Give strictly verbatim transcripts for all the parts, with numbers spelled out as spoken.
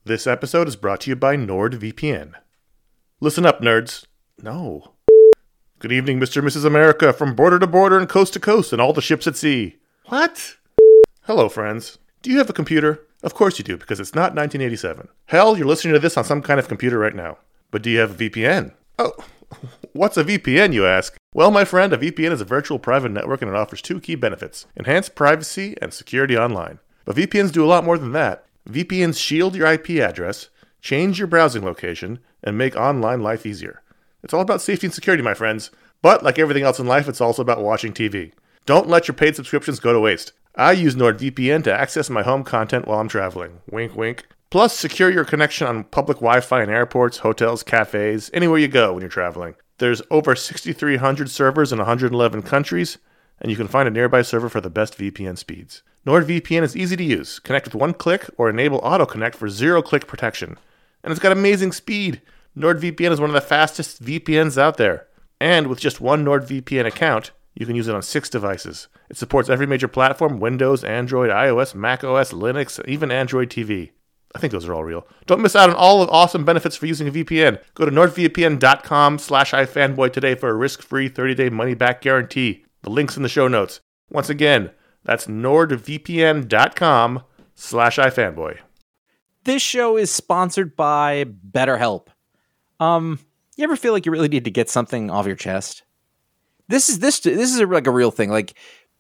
This episode is brought to you by NordVPN. Listen up, nerds. No. Good evening, Mister and Missus America, from border to border and coast to coast and all the ships at sea. What? Hello, friends. Do you have a computer? Of course you do, because it's not nineteen eighty-seven. Hell, you're listening to this on some kind of computer right now. But do you have a V P N? Oh, what's a V P N, you ask? Well, my friend, a V P N is a virtual private network and it offers two key benefits: enhanced privacy and security online. But V P Ns do a lot more than that. V P Ns shield your I P address, change your browsing location, and make online life easier. It's all about safety and security, my friends. But like everything else in life, it's also about watching T V. Don't let your paid subscriptions go to waste. I use NordVPN to access my home content while I'm traveling. Wink, wink. Plus, secure your connection on public Wi-Fi in airports, hotels, cafes, anywhere you go when you're traveling. There's over six thousand three hundred servers in one hundred eleven countries, and you can find a nearby server for the best V P N speeds. NordVPN is easy to use. Connect with one click or enable auto-connect for zero-click protection. And it's got amazing speed. NordVPN is one of the fastest V P Ns out there. And with just one NordVPN account, you can use it on six devices. It supports every major platform: Windows, Android, iOS, macOS, Linux, even Android T V. I think those are all real. Don't miss out on all of the awesome benefits for using a V P N. Go to nordvpn.com slash ifanboy today for a risk-free thirty-day money-back guarantee. The link's in the show notes. Once again, that's nordvpn.com slash ifanboy. This show is sponsored by BetterHelp. Um, you ever feel like you really need to get something off your chest? This is this this is a, like a real thing. Like,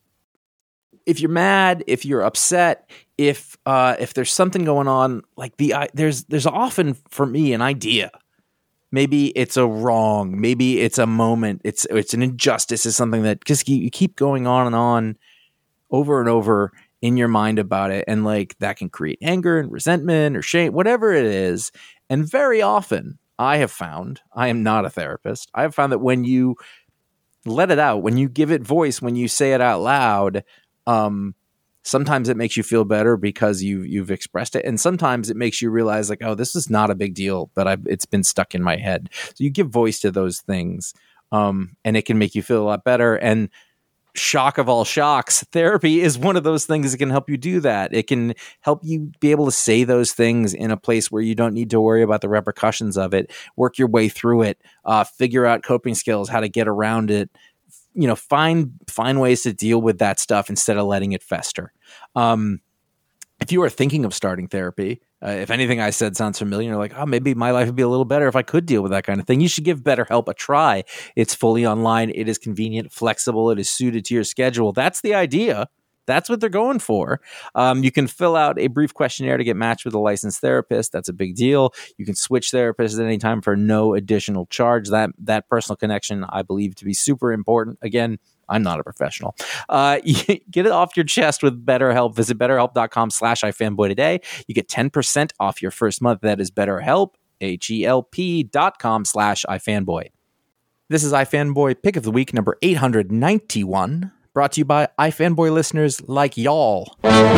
if you're mad, if you're upset, if uh, if there's something going on, like the uh, there's there's often for me an idea. Maybe it's a wrong. Maybe it's a moment. It's it's an injustice. It's something that just you keep going on and on, over and over in your mind about it, and like that can create anger and resentment or shame, whatever it is. And very often, I have found, I am not a therapist, I have found that when you let it out, when you give it voice, when you say it out loud, um, sometimes it makes you feel better because you've you've expressed it, and sometimes it makes you realize like, oh, this is not a big deal, but I've, it's been stuck in my head. So you give voice to those things, um, and it can make you feel a lot better. And shock of all shocks, therapy is one of those things that can help you do that. It can help you be able to say those things in a place where you don't need to worry about the repercussions of it, work your way through it, uh, figure out coping skills, how to get around it, you know, find, find ways to deal with that stuff instead of letting it fester. Um, if you are thinking of starting therapy, uh, if anything I said sounds familiar, you're like, oh, maybe my life would be a little better if I could deal with that kind of thing. You should give BetterHelp a try. It's fully online. It is convenient, flexible. It is suited to your schedule. That's the idea. That's what they're going for. Um, you can fill out a brief questionnaire to get matched with a licensed therapist. That's a big deal. You can switch therapists at any time for no additional charge. That that personal connection, I believe, to be super important. Again, I'm not a professional. Uh, get it off your chest with BetterHelp. Visit betterhelp.com slash ifanboy today. You get ten percent off your first month. That is BetterHelp, H-E-L-P dot com slash ifanboy. This is iFanboy Pick of the Week number eight hundred ninety-one. Brought to you by iFanboy listeners like y'all.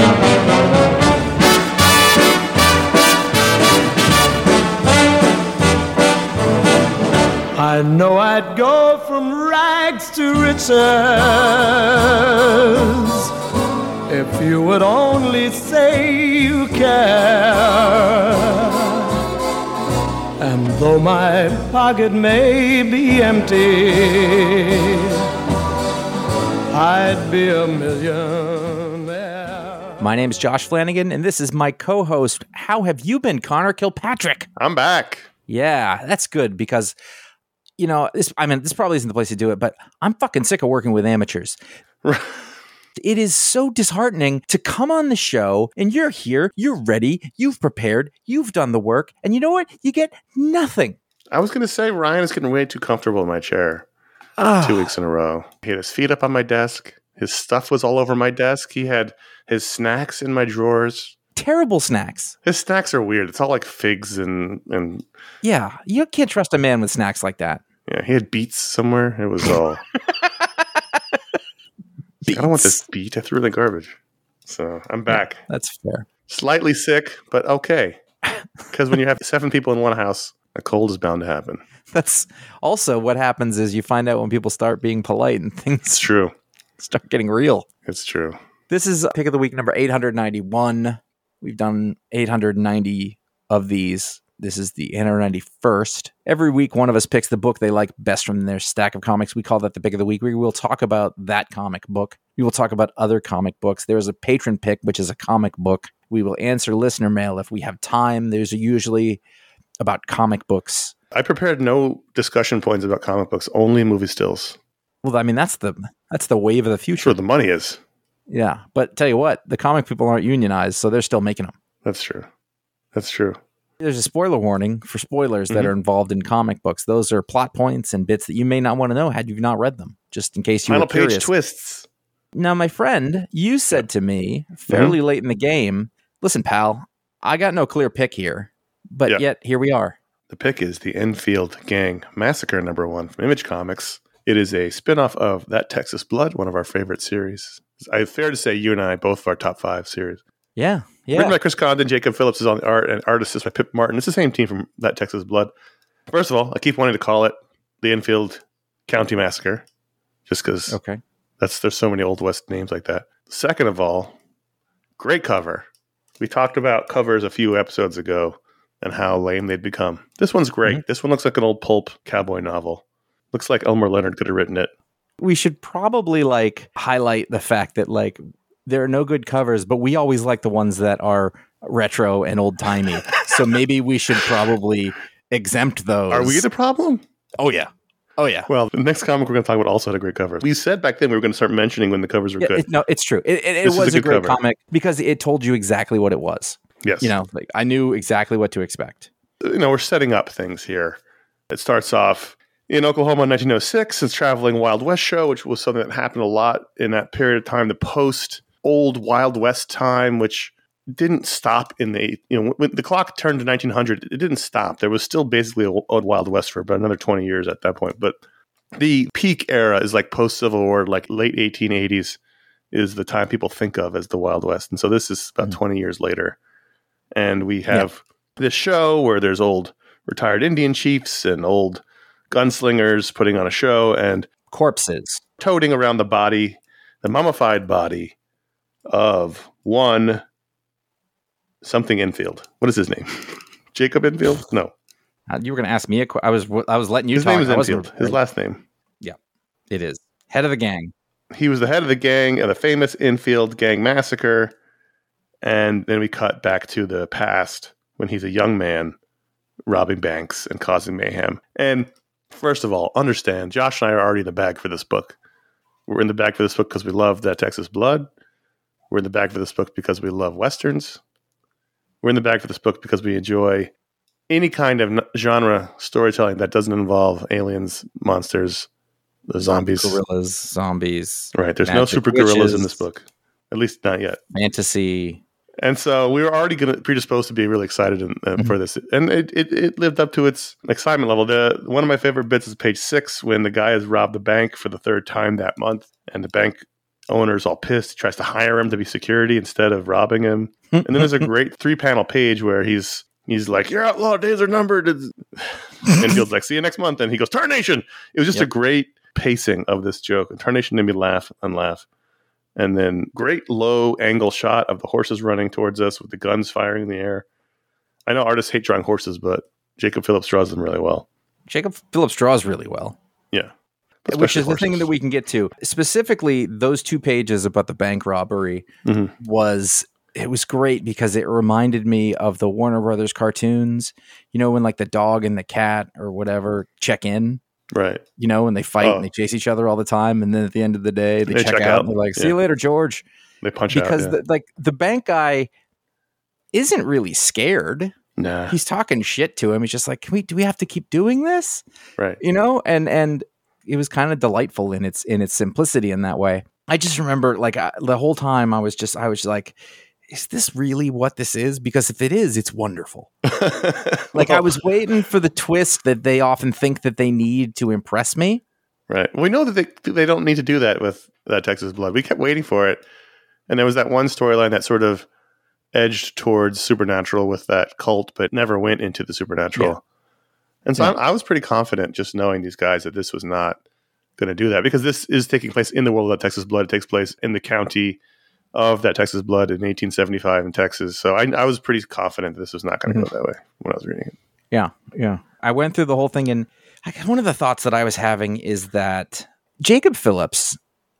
I know I'd go from rags to riches if you would only say you care. And though my pocket may be empty, I'd be a millionaire. My name's Josh Flanagan, and this is my co-host. How have you been, Connor Kilpatrick? I'm back. Yeah, that's good because, you know, this, I mean, this probably isn't the place to do it, but I'm fucking sick of working with amateurs. It is so disheartening to come on the show and you're here, you're ready, you've prepared, you've done the work, and you know what? You get nothing. I was going to say Ryan is getting way too comfortable in my chair. Oh. Two weeks in a row. He had his feet up on my desk. His stuff was all over my desk. He had his snacks in my drawers. Terrible snacks. His snacks are weird. It's all like figs and... and yeah, you can't trust a man with snacks like that. Yeah, he had beets somewhere. It was all... I don't want this beet. I threw it in the garbage. So I'm back. Yeah, that's fair. Slightly sick, but okay. Because when you have seven people in one house, a cold is bound to happen. That's also what happens is you find out when people start being polite and things it's true. start getting real. It's true. This is Pick of the Week number eight hundred ninety-one. We've done eight hundred ninety of these. This is the eight hundred ninety-first. Every week, one of us picks the book they like best from their stack of comics. We call that the pick of the week. We will talk about that comic book. We will talk about other comic books. There's a patron pick, which is a comic book. We will answer listener mail if we have time. There's usually about comic books. I prepared no discussion points about comic books, only movie stills. Well, I mean, that's the that's the wave of the future. Sure, the money is. Yeah, but tell you what, the comic people aren't unionized, so they're still making them. That's true. That's true. There's a spoiler warning for spoilers Mm-hmm. that are involved in comic books. Those are plot points and bits that you may not want to know had you not read them, just in case you Final were curious. page twists. Now, my friend, you said to me fairly Mm-hmm. late in the game, listen, pal, I got no clear pick here, but Yeah. yet here we are. The pick is the Enfield Gang Massacre number one from Image Comics. It is a spinoff of That Texas Blood, one of our favorite series. I fair to say you and I both of our top five series. Yeah, yeah. Written by Chris Condon, Jacob Phillips is on the art, and artist is by Pip Martin. It's the same team from That Texas Blood. First of all, I keep wanting to call it the Enfield County Massacre, just because Okay. that's there's so many Old West names like that. Second of all, great cover. We talked about covers a few episodes ago and how lame they'd become. This one's great. Mhm. This one looks like an old pulp cowboy novel. Looks like Elmer Leonard could have written it. We should probably like highlight the fact that like there are no good covers, but we always like the ones that are retro and old timey. So maybe we should probably exempt those. Are we the problem? Oh yeah. Oh yeah. Well, the next comic we're going to talk about also had a great cover. We said back then we were going to start mentioning when the covers were Yeah, good. it- no, it's true. It, it, it This is was a a, good great cover. comic because it told you exactly what it was. Yes. You know, like I knew exactly what to expect. you know, we're setting up things here. It starts off in Oklahoma in nineteen oh six. It's traveling Wild West show, which was something that happened a lot in that period of time, the post old Wild West time, which didn't stop in the, you know, when the clock turned to nineteen hundred, it didn't stop. There was still basically a old Wild West for about another twenty years at that point. But the peak era is like post Civil War, like late eighteen eighties is the time people think of as the Wild West. And so this is about Mm-hmm. twenty years later. And we have this show where there's old retired Indian chiefs and old gunslingers putting on a show and Corpses. toting around the body, the mummified body of one something Enfield. What is his name? Jacob Enfield? No. Uh, you were going to ask me a question. I was I was letting you His talk. name is I wasn't Enfield. His last name. It is head of the gang. He was the head of the gang of the famous Enfield Gang Massacre. And then we cut back to the past when he's a young man robbing banks and causing mayhem. And first of all, understand, Josh and I are already in the bag for this book. We're in the bag for this book because we love That Texas Blood. We're in the bag for this book because we love Westerns. We're in the bag for this book because we enjoy any kind of n- genre storytelling that doesn't involve aliens, monsters, the zombies. Gorillas, zombies, Right. There's no magic super gorillas witches, in this book. At least not yet. fantasy. And so we were already going to predisposed to be really excited in, uh, Mhm. for this, and it, it it lived up to its excitement level. The one of my favorite bits is page six when the guy has robbed the bank for the third time that month, and the bank owner's all pissed. He tries to hire him to be security instead of robbing him. And then there's a great three panel page where he's he's like, "Your outlaw days are numbered," and Field's like, "See you next month," and he goes, "Tarnation!" It was just Yep. a great pacing of this joke, and Tarnation made me laugh and laugh. And then great low angle shot of the horses running towards us with the guns firing in the air. I know artists hate drawing horses, but Jacob Phillips draws them really well. Jacob Phillips draws really well. Yeah. Which Especially is the thing horses. that we can get to. Specifically, those two pages about the bank robbery Mhm. was it was great because it reminded me of the Warner Brothers cartoons. You know, when like the dog and the cat or whatever check in, Right. you know, and they fight Oh. and they chase each other all the time, and then at the end of the day they, They check, check out, out. and they're like, "See Yeah. you later, George." They punch Because out. Yeah. the, like the bank guy isn't really scared. nah. He's talking shit to him. He's just like, "Can we? Do we have to keep doing this?" Right. You know, and and it was kind of delightful in its in its simplicity in that way. I just remember like I, the whole time I was just I was like, is this really what this is? Because if it is, it's wonderful. Like I Well, was waiting for the twist that they often think that they need to impress me. Right. We know that they they don't need to do that with That Texas Blood. We kept waiting for it. And there was that one storyline that sort of edged towards supernatural with that cult, but never went into the supernatural. Yeah. And so Yeah. I, I was pretty confident just knowing these guys that this was not going to do that, because this is taking place in the world of That Texas Blood. It takes place in the county of that Texas Blood in eighteen seventy-five in Texas. So I, I was pretty confident this was not going to mm-hmm. go that way when I was reading it. Yeah, yeah. I went through the whole thing, and I, one of the thoughts that I was having is that Jacob Phillips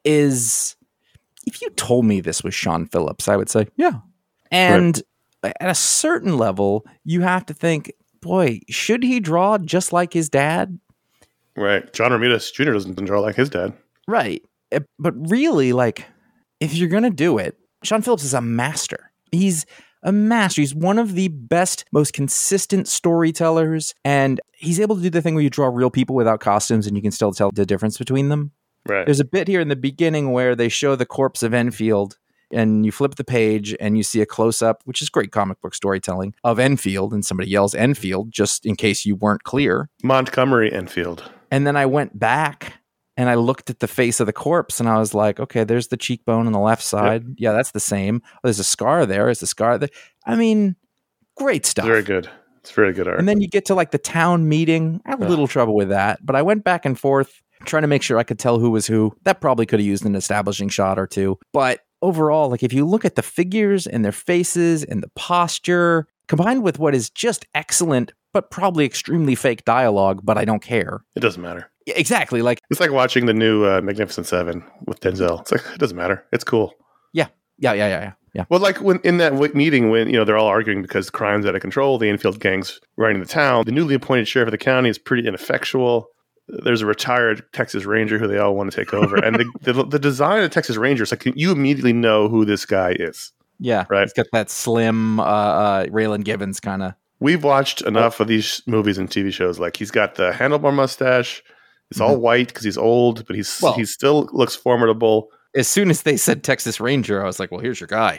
is, if you told me this was Sean Phillips, I would say, yeah. And right. at a certain level, you have to think, boy, should he draw just like his dad? Right. John Romita Junior doesn't draw like his dad. Right. But really, like, if you're going to do it, Sean Phillips is a master. He's a master. He's one of the best, most consistent storytellers. And he's able to do the thing where you draw real people without costumes and you can still tell the difference between them. Right. There's a bit here in the beginning where they show the corpse of Enfield and you flip the page and you see a close-up, which is great comic book storytelling, of Enfield, and somebody yells Enfield just in case you weren't clear. Montgomery Enfield. And then I went back and I looked at the face of the corpse and I was like, okay, there's the cheekbone on the left side. Yep. Yeah, that's the same. Oh, there's a scar there. Is the scar there? I mean, great stuff. Very good. It's very good art. And then you get to like the town meeting. I had a little trouble with that, but I went back and forth trying to make sure I could tell who was who. That probably could have used an establishing shot or two. But overall, like if you look at the figures and their faces and the posture, combined with what is just excellent, but probably extremely fake dialogue, but I don't care. It doesn't matter. Exactly. Like it's like watching the new uh, Magnificent Seven with Denzel. It's like, it doesn't matter. It's cool. Yeah. Yeah. Yeah. Yeah. Yeah. Yeah. Well, like when in that w- meeting when, you know, they're all arguing because crime's out of control, the Enfield gang's running the town. The newly appointed sheriff of the county is pretty ineffectual. There's a retired Texas Ranger who they all want to take over. And the, the the design of the Texas Ranger is like, you immediately know who this guy is. Yeah. Right. He's got that slim uh, uh, Raylan Givens kind of. We've watched enough of these movies and T V shows. Like he's got the handlebar mustache. It's mm-hmm. all white because he's old, but he's well, he still looks formidable. As soon as they said Texas Ranger, I was like, well, here's your guy.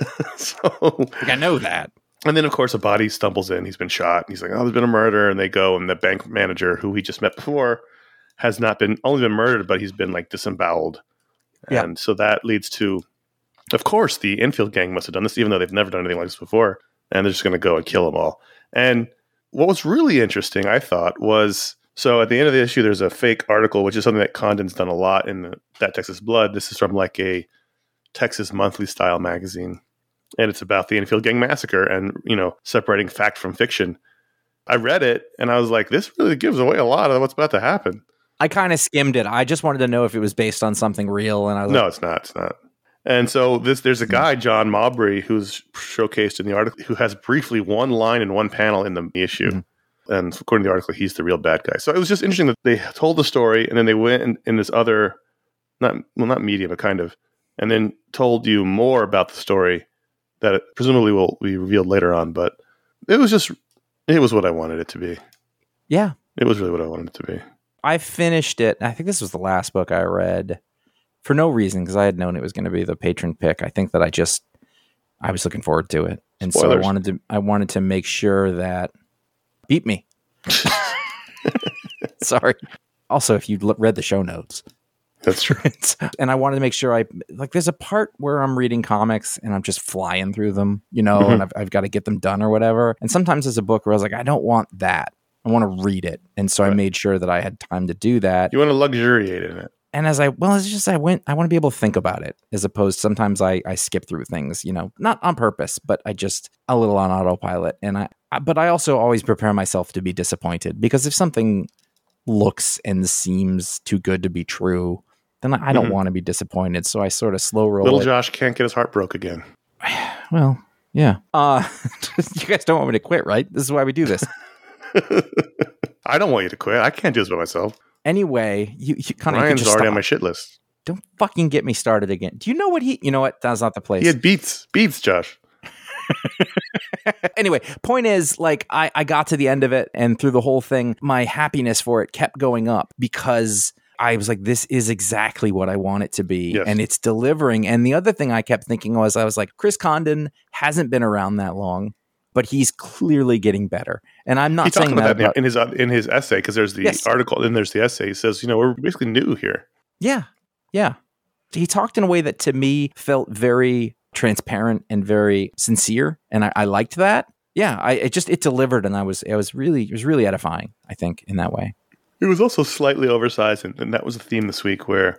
so like, I know that. And then, of course, a body stumbles in. He's been shot. And he's like, oh, there's been a murder. And they go, and the bank manager, who we just met before, has not been only been murdered, but he's been like disemboweled. Yeah. And so that leads to, of course, the Enfield gang must have done this, even though they've never done anything like this before. And they're just going to go and kill them all. And what was really interesting, I thought, was so at the end of the issue, there's a fake article, which is something that Condon's done a lot in the, that Texas Blood. This is from like a Texas Monthly style magazine. And it's about the Enfield Gang massacre and, you know, separating fact from fiction. I read it and I was like, this really gives away a lot of what's about to happen. I kind of skimmed it. I just wanted to know if it was based on something real. And I was no, like, it's not. It's not. And so this, there's a guy, John Mabry, who's showcased in the article, who has briefly one line and one panel in the issue. Mm-hmm. And according to the article, he's the real bad guy. So it was just interesting that they told the story and then they went in, in this other, not well, not media, but kind of, and then told you more about the story that it presumably will be revealed later on. But it was just, it was what I wanted it to be. Yeah. It was really what I wanted it to be. I finished it. I think this was the last book I read for no reason, because I had known it was going to be the patron pick. I think that I just, I was looking forward to it. And Spoilers. so I wanted to, I wanted to make sure that, beat me. Sorry. Also, if you look, read the show notes. That's true. And I wanted to make sure I, like, there's a part where I'm reading comics and I'm just flying through them, you know, mm-hmm. and I've, I've got to get them done or whatever. And sometimes there's a book where I was like, I don't want that. I want to read it. And so right. I made sure that I had time to do that. You want to luxuriate in it. And as I, well, it's just, I went, I want to be able to think about it as opposed to sometimes I, I skip through things, you know, not on purpose, but I just a little on autopilot. And I, I, but I also always prepare myself to be disappointed because if something looks and seems too good to be true, then I, I don't mm-hmm. want to be disappointed. So I sort of slow roll. Little it. Josh can't get his heart broke again. Well, yeah. Uh, you guys don't want me to quit, right? This is why we do this. I don't want you to quit. I can't do this by myself. Anyway, you, you kind of Ryan's just already stop. on my shit list. Don't fucking get me started again. Do you know what he? You know what? That's not the place. He had beats, beats, Josh. Anyway, point is, like, I, I got to the end of it, and through the whole thing, my happiness for it kept going up because I was like, this is exactly what I want it to be, yes. and it's delivering. And the other thing I kept thinking was, I was like, Chris Condon hasn't been around that long, but he's clearly getting better. And I'm not he saying about that about, that in his in his essay, because there's the yes. article and there's the essay. He says, you know, we're basically new here. Yeah, yeah. He talked in a way that to me felt very transparent and very sincere, and I, I liked that. Yeah, I it just it delivered, and I was it was really it was really edifying. I think in that way. It was also slightly oversized, and, and that was a theme this week where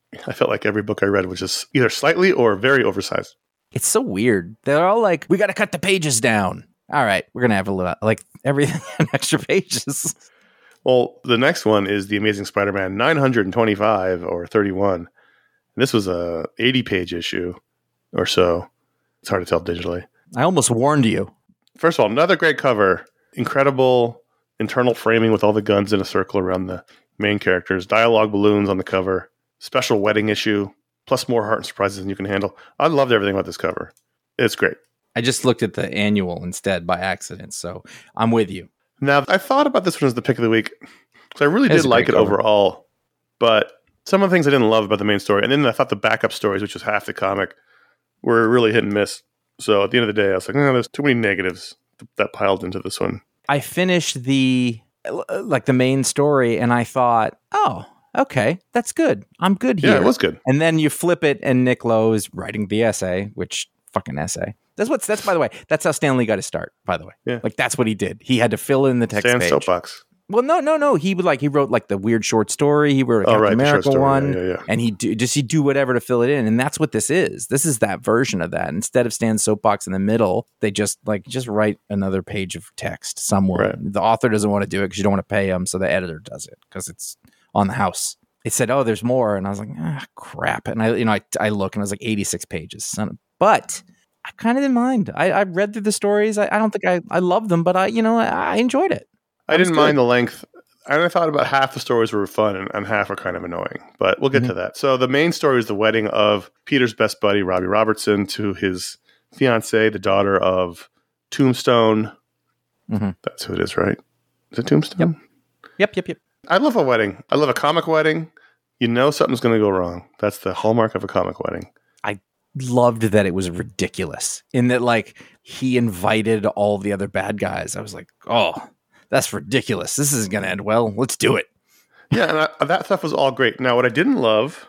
I felt like every book I read was just either slightly or very oversized. It's so weird. They're all like, we got to cut the pages down. All right, we're going to have a little, like, everything in extra pages. Well, the next one is The Amazing Spider-Man nine hundred twenty-five or thirty-one. This was a eighty-page issue or so. It's hard to tell digitally. I almost warned you. First of all, another great cover. Incredible internal framing with all the guns in a circle around the main characters. Dialogue balloons on the cover. Special wedding issue. Plus more heart and surprises than you can handle. I loved everything about this cover. It's great. I just looked at the annual instead by accident, so I'm with you. Now, I thought about this one as the pick of the week, because I really It's did a like it great cover. overall, but some of the things I didn't love about the main story, and then I thought the backup stories, which was half the comic, were really hit and miss. So at the end of the day, I was like, no, there's too many negatives that piled into this one. I finished the, like, the main story, and I thought, oh, okay, that's good. I'm good here. Yeah, it was good. And then you flip it, and Nick Lowe is writing the essay, which fucking essay. That's what's that's by the way. That's how Stan Lee got his start. By the way, Yeah. like that's what he did. He had to fill in the text Stan's page. soapbox. Well, no, no, no. He would like he wrote like the weird short story. He wrote a Oh, Captain right, the short America story. one, Yeah, yeah, yeah. and he do, just he do whatever to fill it in, and that's what this is. This is that version of that. Instead of Stan's soapbox in the middle, they just like just write another page of text somewhere. Right. The author doesn't want to do it because you don't want to pay him, so the editor does it because it's on the house. It said, "Oh, there's more," and I was like, "Ah, crap!" And I, you know, I, I look and I was like, eighty-six pages. Son of, but I kind of didn't mind. I, I read through the stories. I, I don't think I, I loved them, but I, you know, I, I enjoyed it. I That was didn't good. mind the length. And I thought about half the stories were fun and, and half are kind of annoying, but we'll get Mm-hmm. to that. So the main story is the wedding of Peter's best buddy, Robbie Robertson, to his fiancee, the daughter of Tombstone. Mhm. That's who it is, right? Is it Tombstone? Yep, yep, yep. I love a wedding. I love a comic wedding. You know something's going to go wrong. That's the hallmark of a comic wedding. Loved that it was ridiculous in that, like, he invited all the other bad guys. I was like, oh, that's ridiculous. This isn't going to end well. Let's do it. Yeah, and I, that stuff was all great. Now, what I didn't love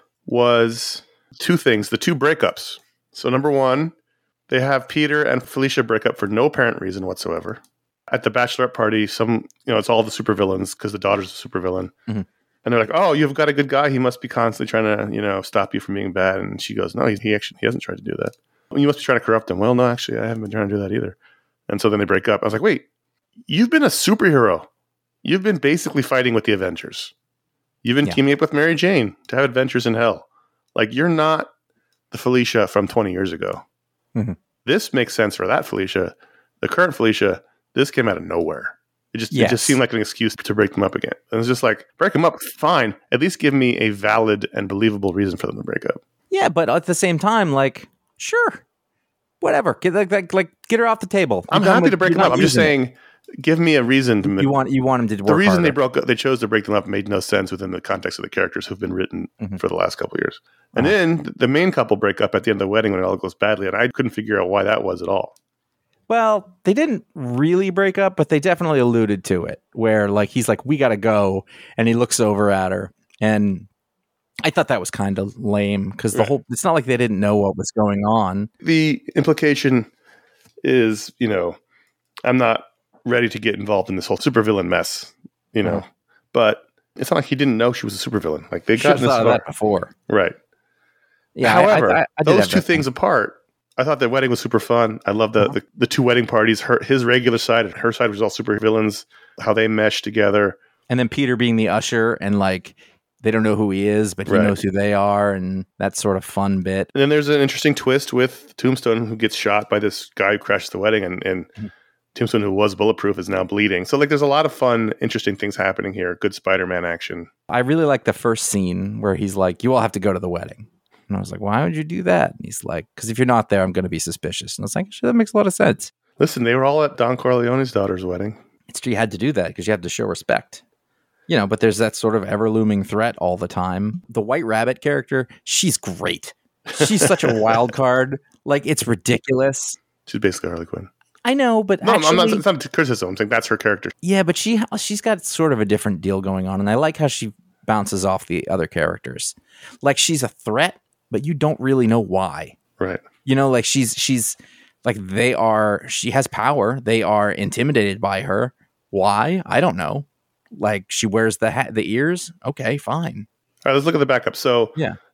was two things, the two breakups. So number one, they have Peter and Felicia break up for no apparent reason whatsoever. At the bachelorette party, some, you know, it's all the supervillains because the daughter's a supervillain. Mhm. And they're like, oh, you've got a good guy. He must be constantly trying to, you know, stop you from being bad. And she goes, no, he, he actually, he hasn't tried to do that. Well, you must be trying to corrupt him. Well, no, actually, I haven't been trying to do that either. And so then they break up. I was like, wait, you've been a superhero. You've been basically fighting with the Avengers. You've been Yeah. teaming up with Mary Jane to have adventures in hell. Like, you're not the Felicia from twenty years ago. Mhm. This makes sense for that Felicia. The current Felicia, this came out of nowhere. It just, it Yes. just seemed like an excuse to break them up again. And it's just like, break them up, fine. At least give me a valid and believable reason for them to break up. Yeah, but at the same time, like, sure, whatever. Get like, like, like get her off the table. I'm You know, happy like, to break you're them up. not I'm just using it. saying, give me a reason to. you want you want him to work the reason harder. they broke up, they chose to break them up made no sense within the context of the characters who've been written Mhm. for the last couple of years. And Uh-huh. then the main couple break up at the end of the wedding when it all goes badly, and I couldn't figure out why that was at all. Well, they didn't really break up, but they definitely alluded to it. Where like he's like, "We got to go," and he looks over at her, and I thought that was kind of lame because the Right. whole. It's not like they didn't know what was going on. The implication is, you know, I'm not ready to get involved in this whole supervillain mess, you know, Uh-huh. but it's not like he didn't know she was a supervillain. Like they Should got have in this thought of far. that before. Right. Yeah. I- However, I, I, I did those have two that things apart, I thought the wedding was super fun. I love the, Uh-huh. the, the two wedding parties. Her, his regular side and her side was all super villains, how they mesh together. And then Peter being the usher, and like they don't know who he is, but he Right. knows who they are, and that sort of fun bit. And then there's an interesting twist with Tombstone, who gets shot by this guy who crashed the wedding, and, and Mm-hmm. Tombstone, who was bulletproof, is now bleeding. So like, there's a lot of fun, interesting things happening here. Good Spider-Man action. I really like the first scene where he's like, "You all have to go to the wedding," and I was like, "Why would you do that?" And he's like, "Because if you're not there, I'm going to be suspicious." And I was like, "Sure, that makes a lot of sense." Listen, they were all at Don Corleone's daughter's wedding. It's true, you had to do that because you have to show respect. You know, but there's that sort of ever looming threat all the time. The White Rabbit character, she's great. She's such a wild card. Like, it's ridiculous. She's basically Harley Quinn. I know, but No, actually, I'm not, it's not a criticism. I'm saying that's her character. yeah, but she she's got sort of a different deal going on, and I like how she bounces off the other characters. Like, she's a threat, but you don't really know why. Right. You know, like she's she's like they are. She has power. They are intimidated by her. Why? I don't know. Like, she wears the hat, the ears. Okay, fine. All right, let's look at the backup. So Yeah.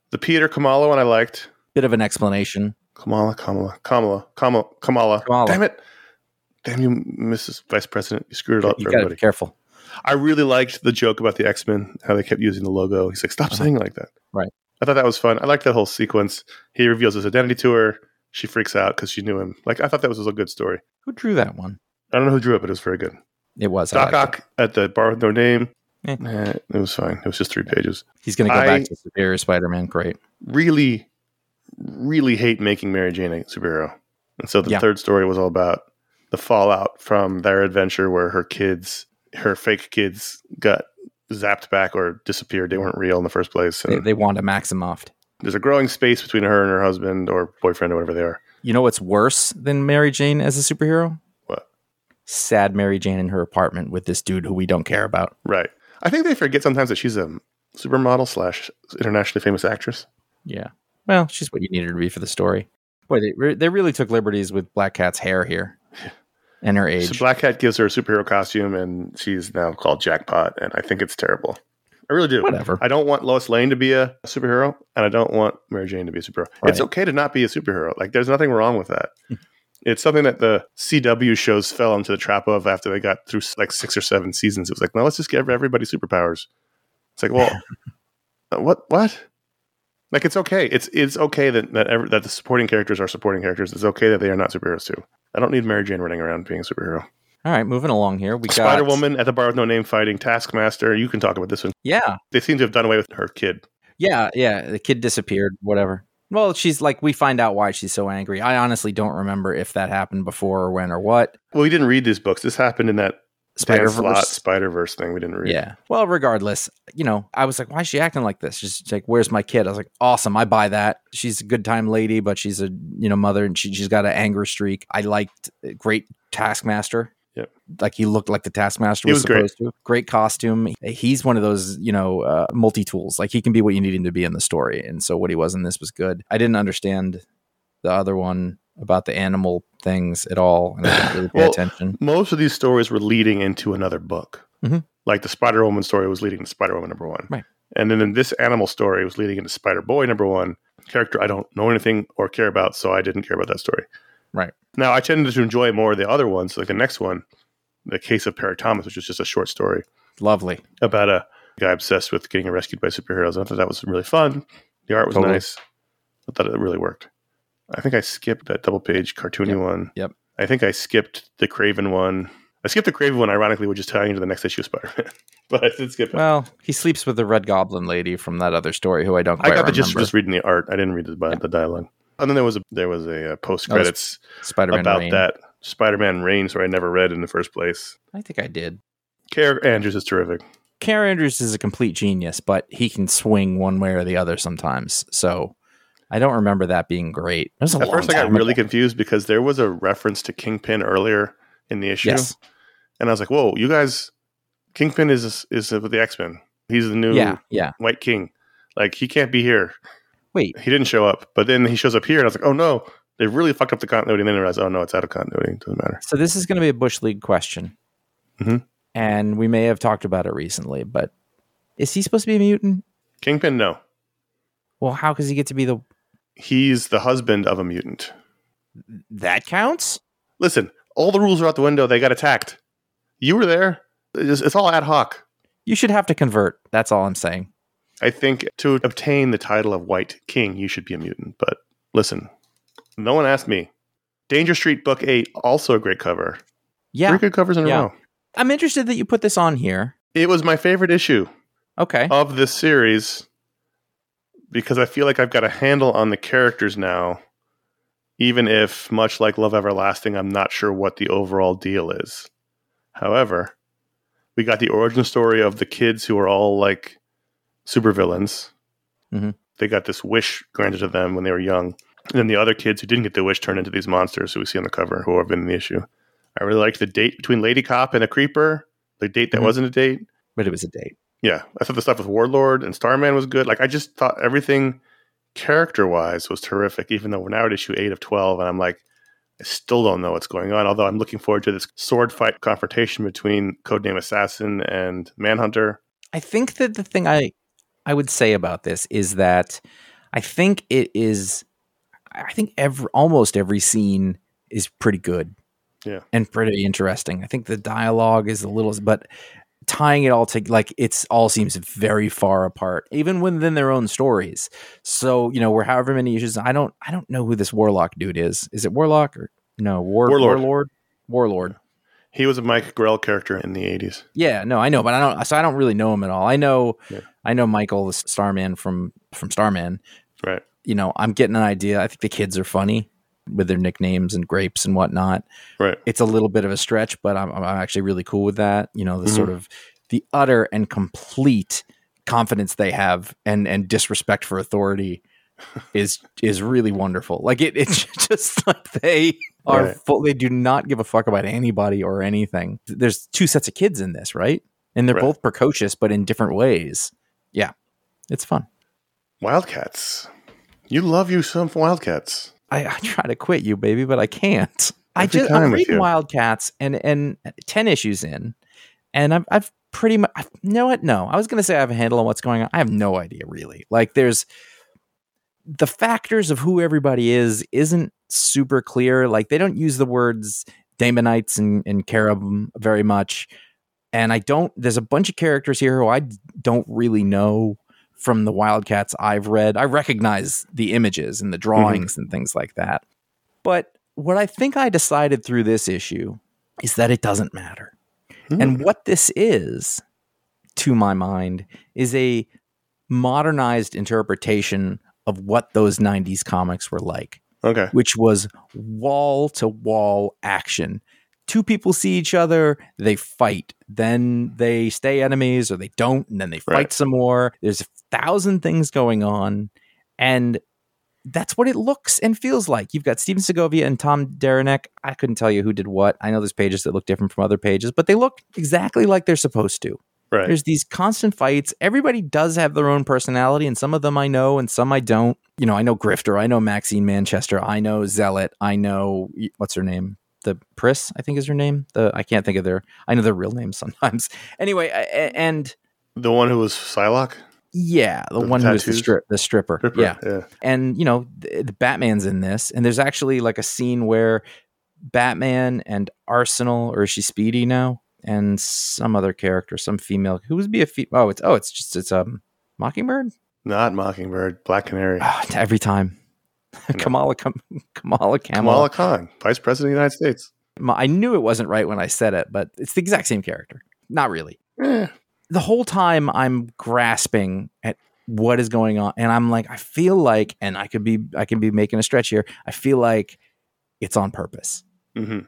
The Peter Kamala one I liked. Bit of an explanation. Kamala, Kamala, Kamala, Kamala, Kamala. Kamala. Damn it. Damn you, Missus Vice President. You screwed it up You for got to everybody. be careful. I really liked the joke about the X-Men, how they kept using the logo. He's like, stop Uh-huh. saying it like that. Right. I thought that was fun. I liked that whole sequence. He reveals his identity to her. She freaks out because she knew him. Like, I thought that was a good story. Who drew that one? I don't know who drew it, but it was very good. It was. I Doc liked it. Ock at the bar with no name. Eh. Eh, it was fine. It was just three pages. He's going to go I- back to Superior Spider-Man. Great. Really, really hate making Mary Jane a superhero. And so the Yeah. third story was all about the fallout from their adventure where her kids, her fake kids, got zapped back or disappeared. They weren't real in the first place. They, And they want a Maximoff. there's a growing space between her and her husband or boyfriend or whatever they are. You know what's worse than Mary Jane as a superhero? What? Sad Mary Jane in her apartment with this dude who we don't care about. Right. I think they forget sometimes that she's a supermodel slash internationally famous actress. Yeah. Well, she's what you needed her to be for the story. Boy, they, re- they really took liberties with Black Cat's hair here and her age. So Black Cat gives her a superhero costume, and she's now called Jackpot, and I think it's terrible. I really do. Whatever. I don't want Lois Lane to be a superhero, and I don't want Mary Jane to be a superhero. Right. It's okay to not be a superhero. Like, there's nothing wrong with that. It's something that the C W shows fell into the trap of after they got through like six or seven seasons. It was like, no, let's just give everybody superpowers. It's like, well, uh, what? What? Like, it's okay. It's it's okay that that, ever, that the supporting characters are supporting characters. It's okay that they are not superheroes too. I don't need Mary Jane running around being a superhero. All right, moving along here. We got Spider Woman at the bar with no name fighting Taskmaster. You can talk about this one. Yeah, They seem to have done away with her kid. yeah, yeah. The kid disappeared. Whatever. Well, she's like, we find out why she's so angry. I honestly don't remember if that happened before or when or what. Well, we didn't read these books. This happened in that Spider Spider-Verse. Spider Verse thing. We didn't read. Yeah. Well, regardless, you know, I was like, why is she acting like this? She's like, where's my kid? I was like, awesome. I buy that. She's a good time lady, but she's a, you know, mother and she, she's got an anger streak. I liked great Taskmaster. Yep. Like he looked like the Taskmaster He was, was great. supposed to. Great costume. He's one of those, you know, uh, multi-tools. Like he can be what you need him to be in the story. And so what he was in this was good. I didn't understand the other one about the animal things at all. And I didn't really pay Well, attention. Most of these stories were leading into another book. Mhm. Like the Spider Woman story was leading to Spider Woman number one. Right. And then in this animal story was leading into Spider Boy number one. Character I don't know anything or care about, so I didn't care about that story. Right. Now, I tended to enjoy more of the other ones, like the next one, The Case of Perry Thomas, which is just a short story Lovely. about a guy obsessed with getting rescued by superheroes. I thought that was really fun. The art was Totally. nice. I thought it really worked. I think I skipped that double page cartoony Yep. one. Yep. I think I skipped the Craven one. I skipped the Craven one, ironically, which is tying into the next issue of Spider-Man. But I did skip it. Well, he sleeps with the Red Goblin lady from that other story who I don't I quite got the remember. gist of just reading the art. I didn't read the, Yeah. the dialogue. And then there was a, there was a uh, post credits Spider-Man about Reign. that Spider-Man Reign, so I never read in the first place. I think I did. Kara Andrews is terrific. Kara Andrews is a complete genius, but he can swing one way or the other sometimes. So I don't remember that being great. It was a At long first, I got time really ago. confused because there was a reference to Kingpin earlier in the issue, Yes. and I was like, "Whoa, you guys! Kingpin is is with the X-Men. He's the new Yeah, yeah. White King. Like he can't be here. Wait, He didn't show up, but then he shows up here, and I was like, "Oh no, they really fucked up the continuity." And then I realized, "Oh no, it's out of continuity. It doesn't matter." so this is going to be a Bush League question. Mhm. And we may have talked about it recently, but is he supposed to be a mutant? Kingpin, no, Well, how does he get to be the... he's the husband of a mutant. That counts? Listen, all the rules are out the window. They got attacked. You were there. It's, it's all ad hoc. You should have to convert. That's all I'm saying. I think to obtain the title of White King, you should be a mutant. But listen, no one asked me. Danger Street Book eight, also a great cover. Yeah. Three good covers in Yeah. a row. I'm interested that you put this on here. It was my favorite issue Okay. of this series because I feel like I've got a handle on the characters now, even if, much like Love Everlasting, I'm not sure what the overall deal is. However, we got the origin story of the kids who are all like supervillains. Mhm. They got this wish granted to them when they were young. And then the other kids who didn't get the wish turned into these monsters who we see on the cover, who have been in the issue. I really liked the date between Lady Cop and a Creeper, the date that Mhm. wasn't a date. But it was a date. Yeah, I thought the stuff with Warlord and Starman was good. Like, I just thought everything character-wise was terrific, even though we're now at issue eight of twelve, and I'm like, I still don't know what's going on, although I'm looking forward to this sword fight confrontation between Codename Assassin and Manhunter. I think that the thing I I would say about this is that I think it is. I think every almost every scene is pretty good. Yeah. And pretty interesting. I think the dialogue is a little, but tying it all to like it's all seems very far apart, even within their own stories. So you know, we're however many issues. I don't, I don't know who this Warlock dude is. Is it Warlock or no War, Warlord? Warlord. Warlord. He was a Mike Grell character in the eighties. Yeah, no, I know, but I don't. So I don't really know him at all. I know, Yeah. I know Michael the Starman from from Starman. Right. You know, I'm getting an idea. I think the kids are funny with their nicknames and grapes and whatnot. Right. It's a little bit of a stretch, but I'm, I'm actually really cool with that. You know, the Mm-hmm. sort of the utter and complete confidence they have and and disrespect for authority is is really wonderful. Like it, it's just like they are Right. full. They do not give a fuck about anybody or anything. There's two sets of kids in this, right? And they're Right. both precocious, but in different ways. Yeah, it's fun. Wildcats. You love you some Wildcats. I, I try to quit you, baby, but I can't. I Every just time I'm with reading you. Wildcats and and ten issues in, and I've I've pretty much you know what? No, I was gonna say I have a handle on what's going on. I have no idea really. Like there's the factors of who everybody is isn't super clear. Like they don't use the words Daemonites and, and Cherubim very much, and I don't. There's a bunch of characters here who I don't really know from the Wildcats I've read. I recognize the images and the drawings Mm-hmm. and things like that. But what I think I decided through this issue is that it doesn't matter. Mm-hmm. And what this is, to my mind, is a modernized interpretation of what those nineties comics were like, Okay. which was wall-to-wall action. Two people see each other, they fight, then they stay enemies or they don't, and then they fight Right. some more. There's a thousand things going on, and that's what it looks and feels like. You've got Steven Segovia and Tom Derenek. I couldn't tell you who did what. I know there's pages that look different from other pages, but they look exactly like they're supposed to. Right. There's these constant fights. Everybody does have their own personality, and some of them I know and some I don't. You know, I know Grifter. I know Maxine Manchester. I know Zealot. I know, what's her name? The Pris, I think is her name. The I can't think of their, I know their real names sometimes. Anyway, I, and The one who was Psylocke? yeah, the, The one who is the, tattoos? strip, the stripper. Ripper. Yeah. Yeah. And, you know, the, the Batman's in this. And there's actually like a scene where Batman and Arsenal, or is she Speedy now? And some other character, some female, who would be a fe- oh, it's oh, it's just it's um Mockingbird. Not Mockingbird. Black Canary. Ah, every time, Kamala Kam- Kamala Kamala Kamala. Khan, Vice President of the United States. I knew it wasn't right when I said it, but it's the exact same character. Not really. Eh. The whole time I'm grasping at what is going on, and I'm like, I feel like, and I could be, I can be making a stretch here. I feel like it's on purpose, Mm-hmm.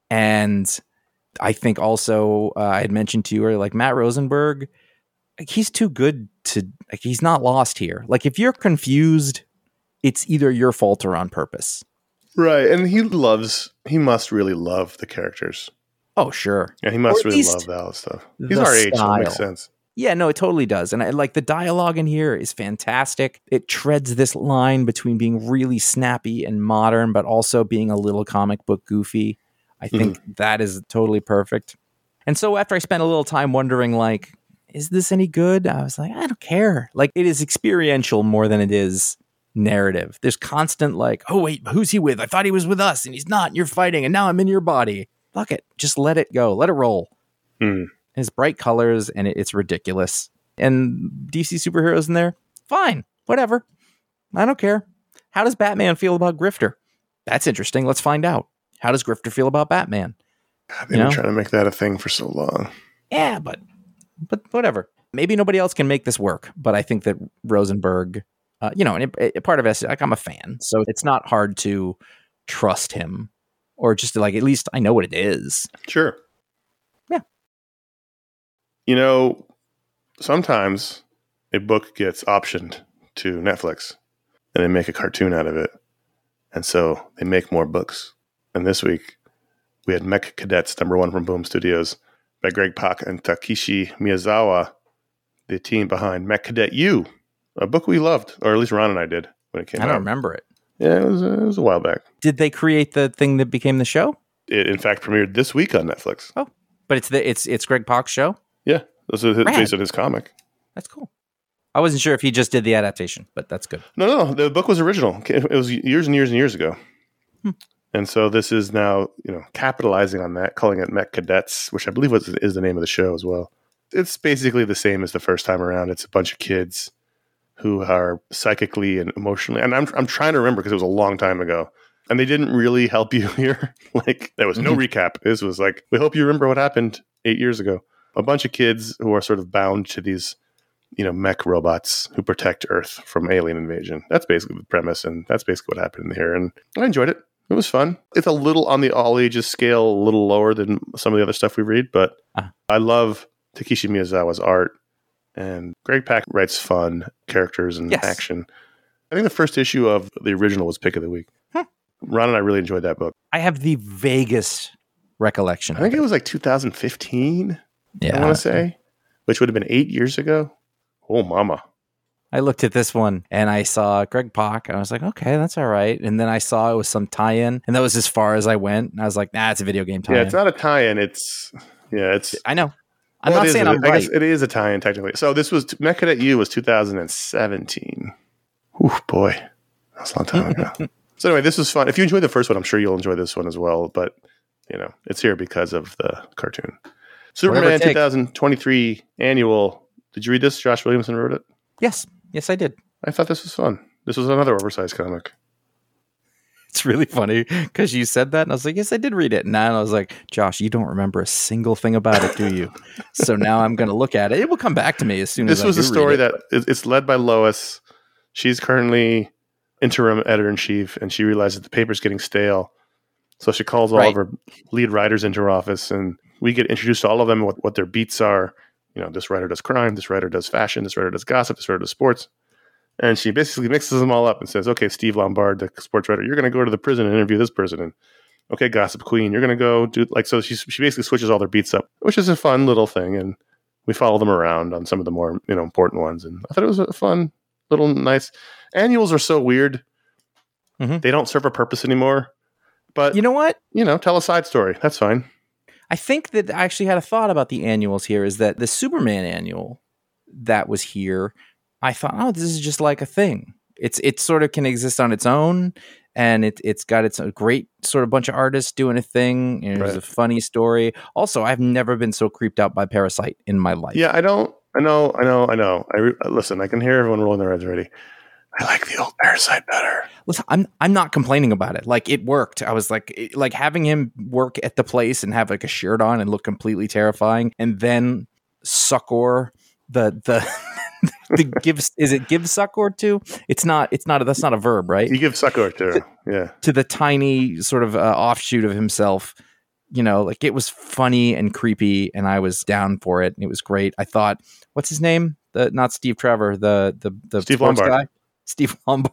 and I think also uh, I had mentioned to you earlier, like Matt Rosenberg, like he's too good to, like he's not lost here. Like if you're confused, it's either your fault or on purpose. Right. And he loves, he must really love the characters. Oh, sure. Yeah, he Or must at really least love that stuff. He's the our age, so it style. makes sense. Yeah, no, it totally does. And I like the dialogue in here is fantastic. It treads this line between being really snappy and modern, but also being a little comic book goofy. I think that is totally perfect. And so after I spent a little time wondering, like, is this any good? I was like, I don't care. Like, it is experiential more than it is narrative. There's constant like, oh, wait, who's he with? I thought he was with us and he's not. And you're fighting and now I'm in your body. Fuck it. Just let it go. Let it roll. Hmm. It's bright colors and it, it's ridiculous. And D C superheroes in there, fine, whatever. I don't care. How does Batman feel about Grifter? That's interesting. Let's find out. How does Grifter feel about Batman? God, they've You been know? trying to make that a thing for so long. Yeah, but but whatever. Maybe nobody else can make this work. But I think that Rosenberg, uh, you know, and it, it, part of it, like I'm a fan, so it's not hard to trust him, or just to, like, at least I know what it is. Sure. Yeah. You know, sometimes a book gets optioned to Netflix and they make a cartoon out of it. And so they make more books. And this week we had Mech Cadets, number one from Boom Studios, by Greg Pak and Takeshi Miyazawa, the team behind Mech Cadet U, a book we loved, or at least Ron and I did when it came I out. don't remember it. Yeah, it was, uh, it was a while back. Did they create the thing that became the show? It, in fact, premiered this week on Netflix. Oh, but it's the it's it's Greg Pak's show. Yeah, this is his, Rad. based on his comic. That's cool. I wasn't sure if he just did the adaptation, but that's good. No, no, no. The book was original. It was years and years and years ago. Hmm. And so this is now, you know, capitalizing on that, calling it Mech Cadets, which I believe was, is the name of the show as well. It's basically the same as the first time around. It's a bunch of kids who are psychically and emotionally, and I'm I'm trying to remember because it was a long time ago, and they didn't really help you here. Like there was no recap. This was like, we hope you remember what happened eight years ago. A bunch of kids who are sort of bound to these, you know, mech robots who protect Earth from alien invasion. That's basically the premise, and that's basically what happened here. And I enjoyed it. It was fun. It's a little on the all ages scale, a little lower than some of the other stuff we read, but uh. I love Takeshi Miyazawa's art, and Greg Pak writes fun characters and yes. action. I think the first issue of the original was Pick of the Week. Huh. Ron and I really enjoyed that book. I have the vaguest recollection. I think it. it was like two thousand fifteen, yeah. I want to say, which would have been eight years ago. Oh, mama. I looked at this one and I saw Greg Pak and I was like, okay, that's all right. And then I saw it was some tie-in, and that was as far as I went. And I was like, nah, it's a video game tie-in. Yeah, it's not a tie-in. It's, yeah, it's. I know. I'm well, not saying a, I'm right. I guess it is a tie-in technically. So this was Mech Cadet U was two thousand seventeen. Whew, boy, that was a long time ago. So anyway, this was fun. If you enjoyed the first one, I'm sure you'll enjoy this one as well. But you know, it's here because of the cartoon. Superman twenty twenty-three annual. Did you read this? Josh Williamson wrote it. Yes, yes, I did. I thought this was fun. This was another oversized comic. It's really funny because you said that, and I was like, yes, I did read it. And I was like, Josh, you don't remember a single thing about it, do you? So now I'm going to look at it. It will come back to me as soon this as I This was a story it. that it's led by Lois. She's currently interim editor-in-chief, and she realizes the paper's getting stale. So she calls all right. of her lead writers into her office, and we get introduced to all of them, what, what their beats are. You know, this writer does crime, this writer does fashion, this writer does gossip, this writer does sports. And she basically mixes them all up and says, okay, Steve Lombard, the sports writer, you're going to go to the prison and interview this person. And okay, Gossip Queen, you're going to go do like, so she, she basically switches all their beats up, which is a fun little thing. And we follow them around on some of the more, you know, important ones. And I thought it was a fun little nice. Annuals are so weird. Mm-hmm. They don't serve a purpose anymore. But you know what? You know, tell a side story. That's fine. I think that I actually had a thought about the annuals here is that the Superman annual that was here, I thought, oh, this is just like a thing. It's it sort of can exist on its own, and it it's got its a great sort of bunch of artists doing a thing. And it was right. a funny story. Also, I've never been so creeped out by Parasite in my life. Yeah, I don't. I know. I know. I know. I re- listen. I can hear everyone rolling their eyes already. I like the old Parasite better. Listen, I'm I'm not complaining about it. Like it worked. I was like it, like having him work at the place and have like a shirt on and look completely terrifying, and then succor the the. the gives is it give succor to? It's not. It's not. A, that's not a verb, right? You give succor to, yeah, to the tiny sort of uh, offshoot of himself. You know, like it was funny and creepy, and I was down for it. And it was great. I thought, what's his name? The not Steve Trevor, the the the Steve sports Lombard. guy, Steve Lombard.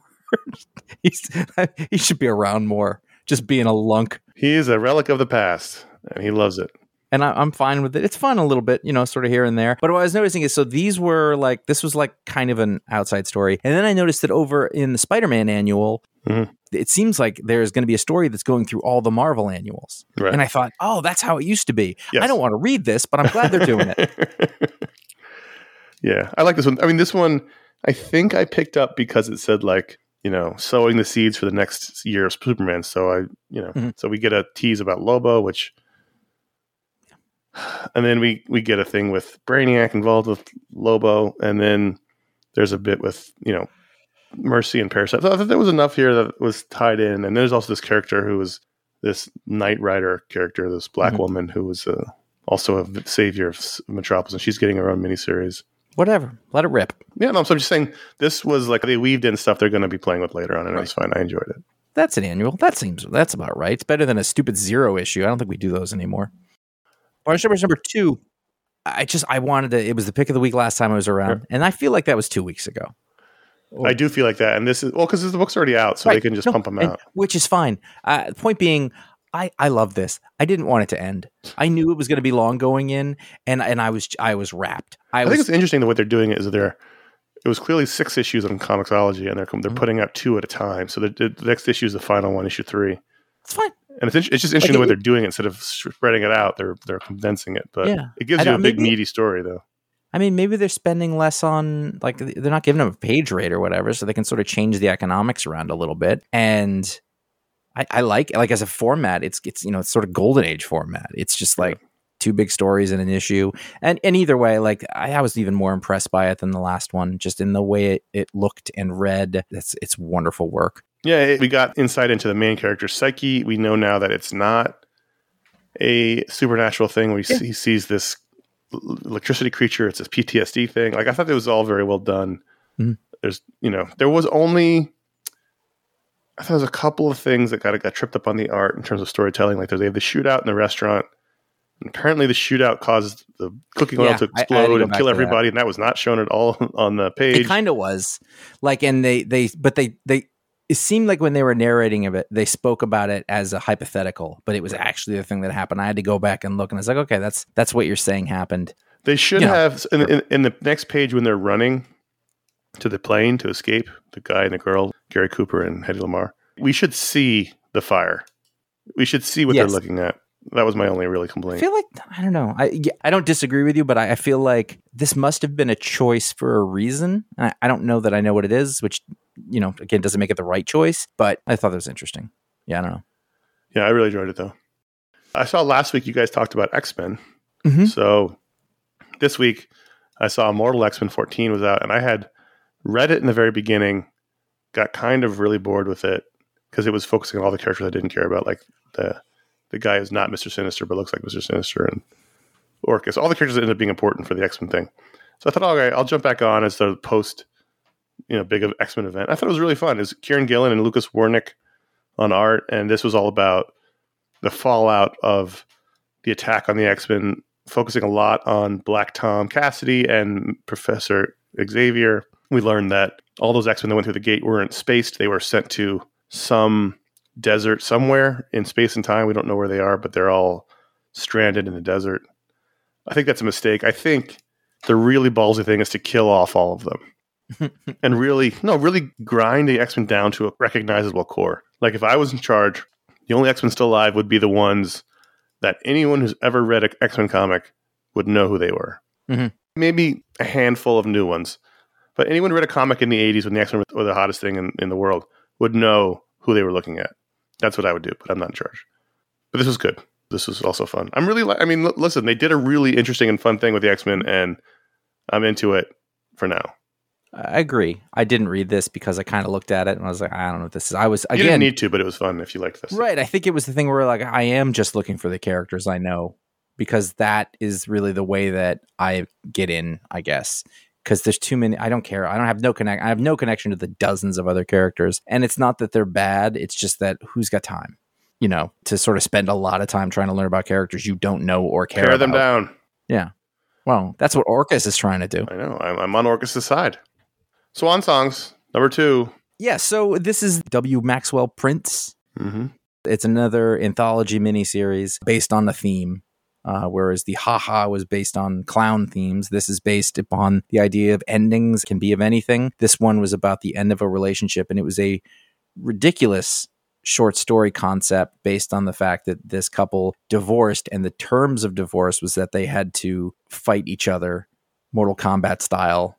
He's he should be around more. Just being a lunk. He is a relic of the past, and he loves it. And I, I'm fine with it. It's fun a little bit, you know, sort of here and there. But what I was noticing is, so these were like, this was like kind of an outside story. And then I noticed that over in the Spider-Man annual, mm-hmm. it seems like there's going to be a story that's going through all the Marvel annuals. Right. And I thought, oh, that's how it used to be. Yes. I don't want to read this, but I'm glad they're doing it. Yeah, I like this one. I mean, this one, I think I picked up because it said like, you know, sowing the seeds for the next year of Superman. So I, you know, mm-hmm. so we get a tease about Lobo, which... And then we, we get a thing with Brainiac involved with Lobo, and then there's a bit with, you know, Mercy and Parasite. So I thought there was enough here that was tied in. And there's also this character who was this Knight Rider character, this black mm-hmm. woman who was uh, also a savior of Metropolis, and she's getting her own miniseries. Whatever. Let it rip. Yeah, no, so I'm just saying this was like they weaved in stuff they're going to be playing with later on, and right. it was fine. I enjoyed it. That's an annual. That seems, that's about right. It's better than a stupid Zero issue. I don't think we do those anymore. Punisher number two, I just, I wanted to, it was the pick of the week last time I was around, sure. and I feel like that was two weeks ago. I do feel like that, and this is, well, because the book's already out, so right. they can just no, pump them out. Which is fine. Uh, the point being, I, I love this. I didn't want it to end. I knew it was going to be long going in, and, and I was I was wrapped. I, I was, think it's interesting that what they're doing is they're, it was clearly six issues on Comixology, and they're they're mm-hmm. putting out two at a time, so the, the next issue is the final one, issue three. It's fine. And it's, it's just interesting like, the way they're doing it. Instead of spreading it out, they're they're condensing it. But yeah. it gives you a big, maybe, meaty story, though. I mean, maybe they're spending less on, like, they're not giving them a page rate or whatever, so they can sort of change the economics around a little bit. And I, I like, like as a format, it's, it's, you know, it's sort of golden age format. It's just like yeah. two big stories and an issue. And and either way, like, I, I was even more impressed by it than the last one, just in the way it, it looked and read. It's, it's wonderful work. Yeah, we got insight into the main character's psyche. We know now that it's not a supernatural thing. We yeah. see, he sees this electricity creature. It's this P T S D thing. Like, I thought it was all very well done. Mm-hmm. There's, you know, there was only, I thought there was a couple of things that got got tripped up on the art in terms of storytelling. Like, they have the shootout in the restaurant. And apparently, the shootout caused the cooking oil yeah, to explode I, I to and kill everybody, that. and that was not shown at all on the page. It kind of was, like, and they they, but they they. It seemed like when they were narrating of it, they spoke about it as a hypothetical, but it was actually the thing that happened. I had to go back and look, and I was like, okay, that's that's what you're saying happened. They should you have, in, in, in the next page when they're running to the plane to escape, the guy and the girl, Gary Cooper and Hedy Lamarr, we should see the fire. We should see what yes. they're looking at. That was my only really complaint. I feel like, I don't know. I I don't disagree with you, but I, I feel like this must have been a choice for a reason. I, I don't know that I know what it is, which, you know, again, doesn't make it the right choice, but I thought it was interesting. Yeah, I don't know. Yeah, I really enjoyed it, though. I saw last week you guys talked about X-Men. Mm-hmm. So this week I saw Immortal X-Men fourteen was out, and I had read it in the very beginning, got kind of really bored with it because it was focusing on all the characters I didn't care about, like the... The guy is not Mister Sinister, but looks like Mister Sinister, and Orcus. All the characters ended up being important for the X-Men thing. So I thought, okay, I'll jump back on as the post, you know, big X-Men event. I thought it was really fun. It's Kieran Gillen and Lucas Wernick on art, and this was all about the fallout of the attack on the X-Men, focusing a lot on Black Tom Cassidy and Professor Xavier. We learned that all those X-Men that went through the gate weren't spaced. They were sent to some desert somewhere in space and time. We don't know where they are, but they're all stranded in the desert. I think that's a mistake. I think the really ballsy thing is to kill off all of them and really, no, really grind the X-Men down to a recognizable core. Like, if I was in charge, the only X-Men still alive would be the ones that anyone who's ever read an X-Men comic would know who they were. Mm-hmm. Maybe a handful of new ones, but anyone who read a comic in the eighties when the X-Men were the hottest thing in, in the world would know who they were looking at. That's what I would do, but I'm not in charge. But this was good. This was also fun. I'm really, li- I mean, l- listen, they did a really interesting and fun thing with the X-Men, and I'm into it for now. I agree. I didn't read this because I kind of looked at it and I was like, I don't know what this is. I was, again. You didn't need to, but it was fun if you liked this. Right. I think it was the thing where, like, I am just looking for the characters I know, because that is really the way that I get in, I guess. Because there's too many. I don't care. I don't have no connect. I have no connection to the dozens of other characters. And it's not that they're bad. It's just that who's got time, you know, to sort of spend a lot of time trying to learn about characters you don't know or care Tear about. them down. Yeah. Well, that's what Orcus is trying to do. I know. I'm, I'm on Orcus' side. Swan Songs, number two. Yeah. So this is W. Maxwell Prince. Mm-hmm. It's another anthology miniseries based on a theme. Uh, whereas the haha was based on clown themes, this is based upon the idea of endings can be of anything. This one was about the end of a relationship, and it was a ridiculous short story concept based on the fact that this couple divorced, and the terms of divorce was that they had to fight each other, Mortal Kombat style,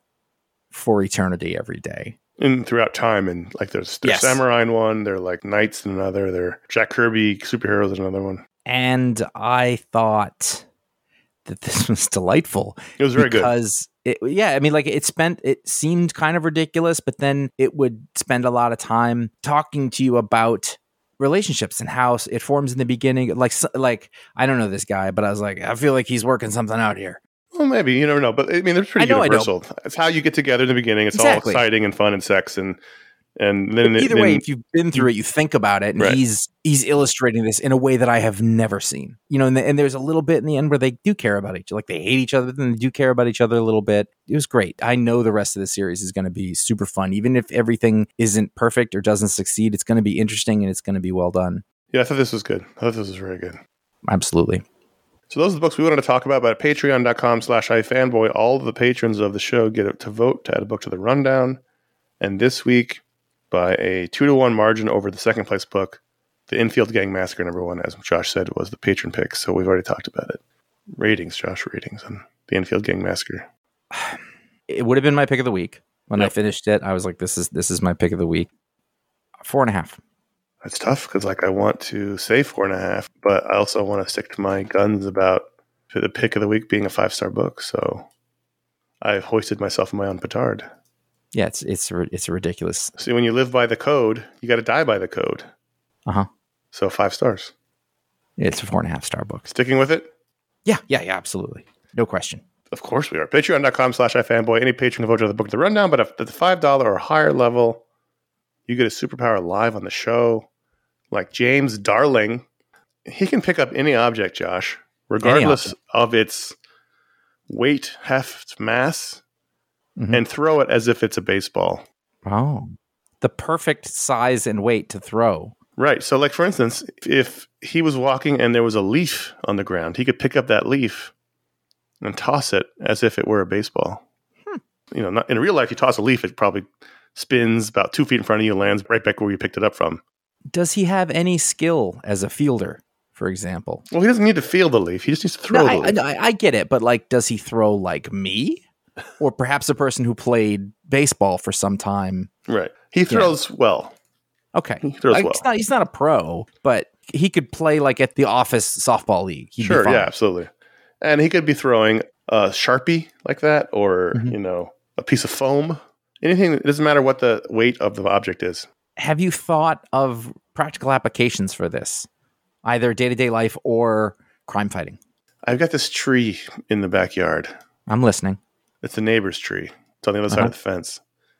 for eternity every day. And throughout time, and like there's, there's yes. samurai in one, they're like knights in another, they're Jack Kirby superheroes in another one. And I thought that this was delightful. It was very because good. It, yeah, I mean, like it spent, it seemed kind of ridiculous, but then it would spend a lot of time talking to you about relationships and how it forms in the beginning. Like, like I don't know this guy, but I was like, I feel like he's working something out here. Well, maybe, you never know. But I mean, they're pretty know, universal. It's how you get together in the beginning. It's exactly. all exciting and fun and sex and And then either then, way, if you've been through it, you think about it, and right. he's he's illustrating this in a way that I have never seen. You know, and, the, and there's a little bit in the end where they do care about each other, like they hate each other, but then they do care about each other a little bit. It was great. I know the rest of the series is going to be super fun, even if everything isn't perfect or doesn't succeed. It's going to be interesting and it's going to be well done. Yeah, I thought this was good. I thought this was very good. Absolutely. So those are the books we wanted to talk about. But at patreon.com slash ifanboy, all of the patrons of the show get to vote to add a book to the rundown. And this week, by a two to one margin over the second place book, The Infield Gang Massacre, number one, as Josh said, was the patron pick. So we've already talked about it. Ratings, Josh, ratings on The Infield Gang Massacre. It would have been my pick of the week. When Yep. I finished it, I was like, this is this is my pick of the week. Four and a half. That's tough because, like, I want to say four and a half, but I also want to stick to my guns about the pick of the week being a five star book. So I've hoisted myself in my own petard. Yeah, it's it's it's ridiculous. See, when you live by the code, you got to die by the code. Uh huh. So five stars. It's a four and a half star book. Sticking with it? Yeah, yeah, yeah, absolutely. No question. Of course we are. Patreon.com slash iFanboy. Any patron can vote on the book to the rundown, but at the five dollars or higher level, you get a superpower live on the show. Like James Darling, he can pick up any object, Josh, regardless object. of its weight, heft, mass, Mhm. and throw it as if it's a baseball. Oh, the perfect size and weight to throw. Right. So, like, for instance, if he was walking and there was a leaf on the ground, he could pick up that leaf and toss it as if it were a baseball. Hmm. You know, not, in real life, you toss a leaf, it probably spins about two feet in front of you and lands right back where you picked it up from. Does he have any skill as a fielder, for example? Well, he doesn't need to feel the leaf. He just needs to throw No, the I, leaf. I, I get it, but like, does he throw like me, or perhaps a person who played baseball for some time? Right. He throws well. Okay, He throws like, well. he's not he's not a pro, but he could play like at the office softball league. He'd Sure, be fine. yeah, absolutely. And he could be throwing a Sharpie like that or, Mhm. you know, a piece of foam. Anything, it doesn't matter what the weight of the object is. Have you thought of practical applications for this, either day to day life or crime fighting? I've got this tree in the backyard. I'm listening. It's the neighbor's tree. It's on the other side Uh-huh. of the fence.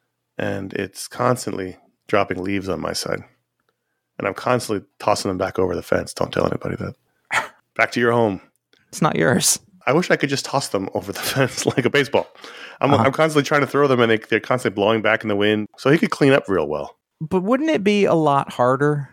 And it's constantly dropping leaves on my side. And I'm constantly tossing them back over the fence. Don't tell anybody that. Back to your home. It's not yours. I wish I could just toss them over the fence like a baseball. I'm, Uh-huh. I'm constantly trying to throw them and they, they're constantly blowing back in the wind. So he could clean up real well. But wouldn't it be a lot harder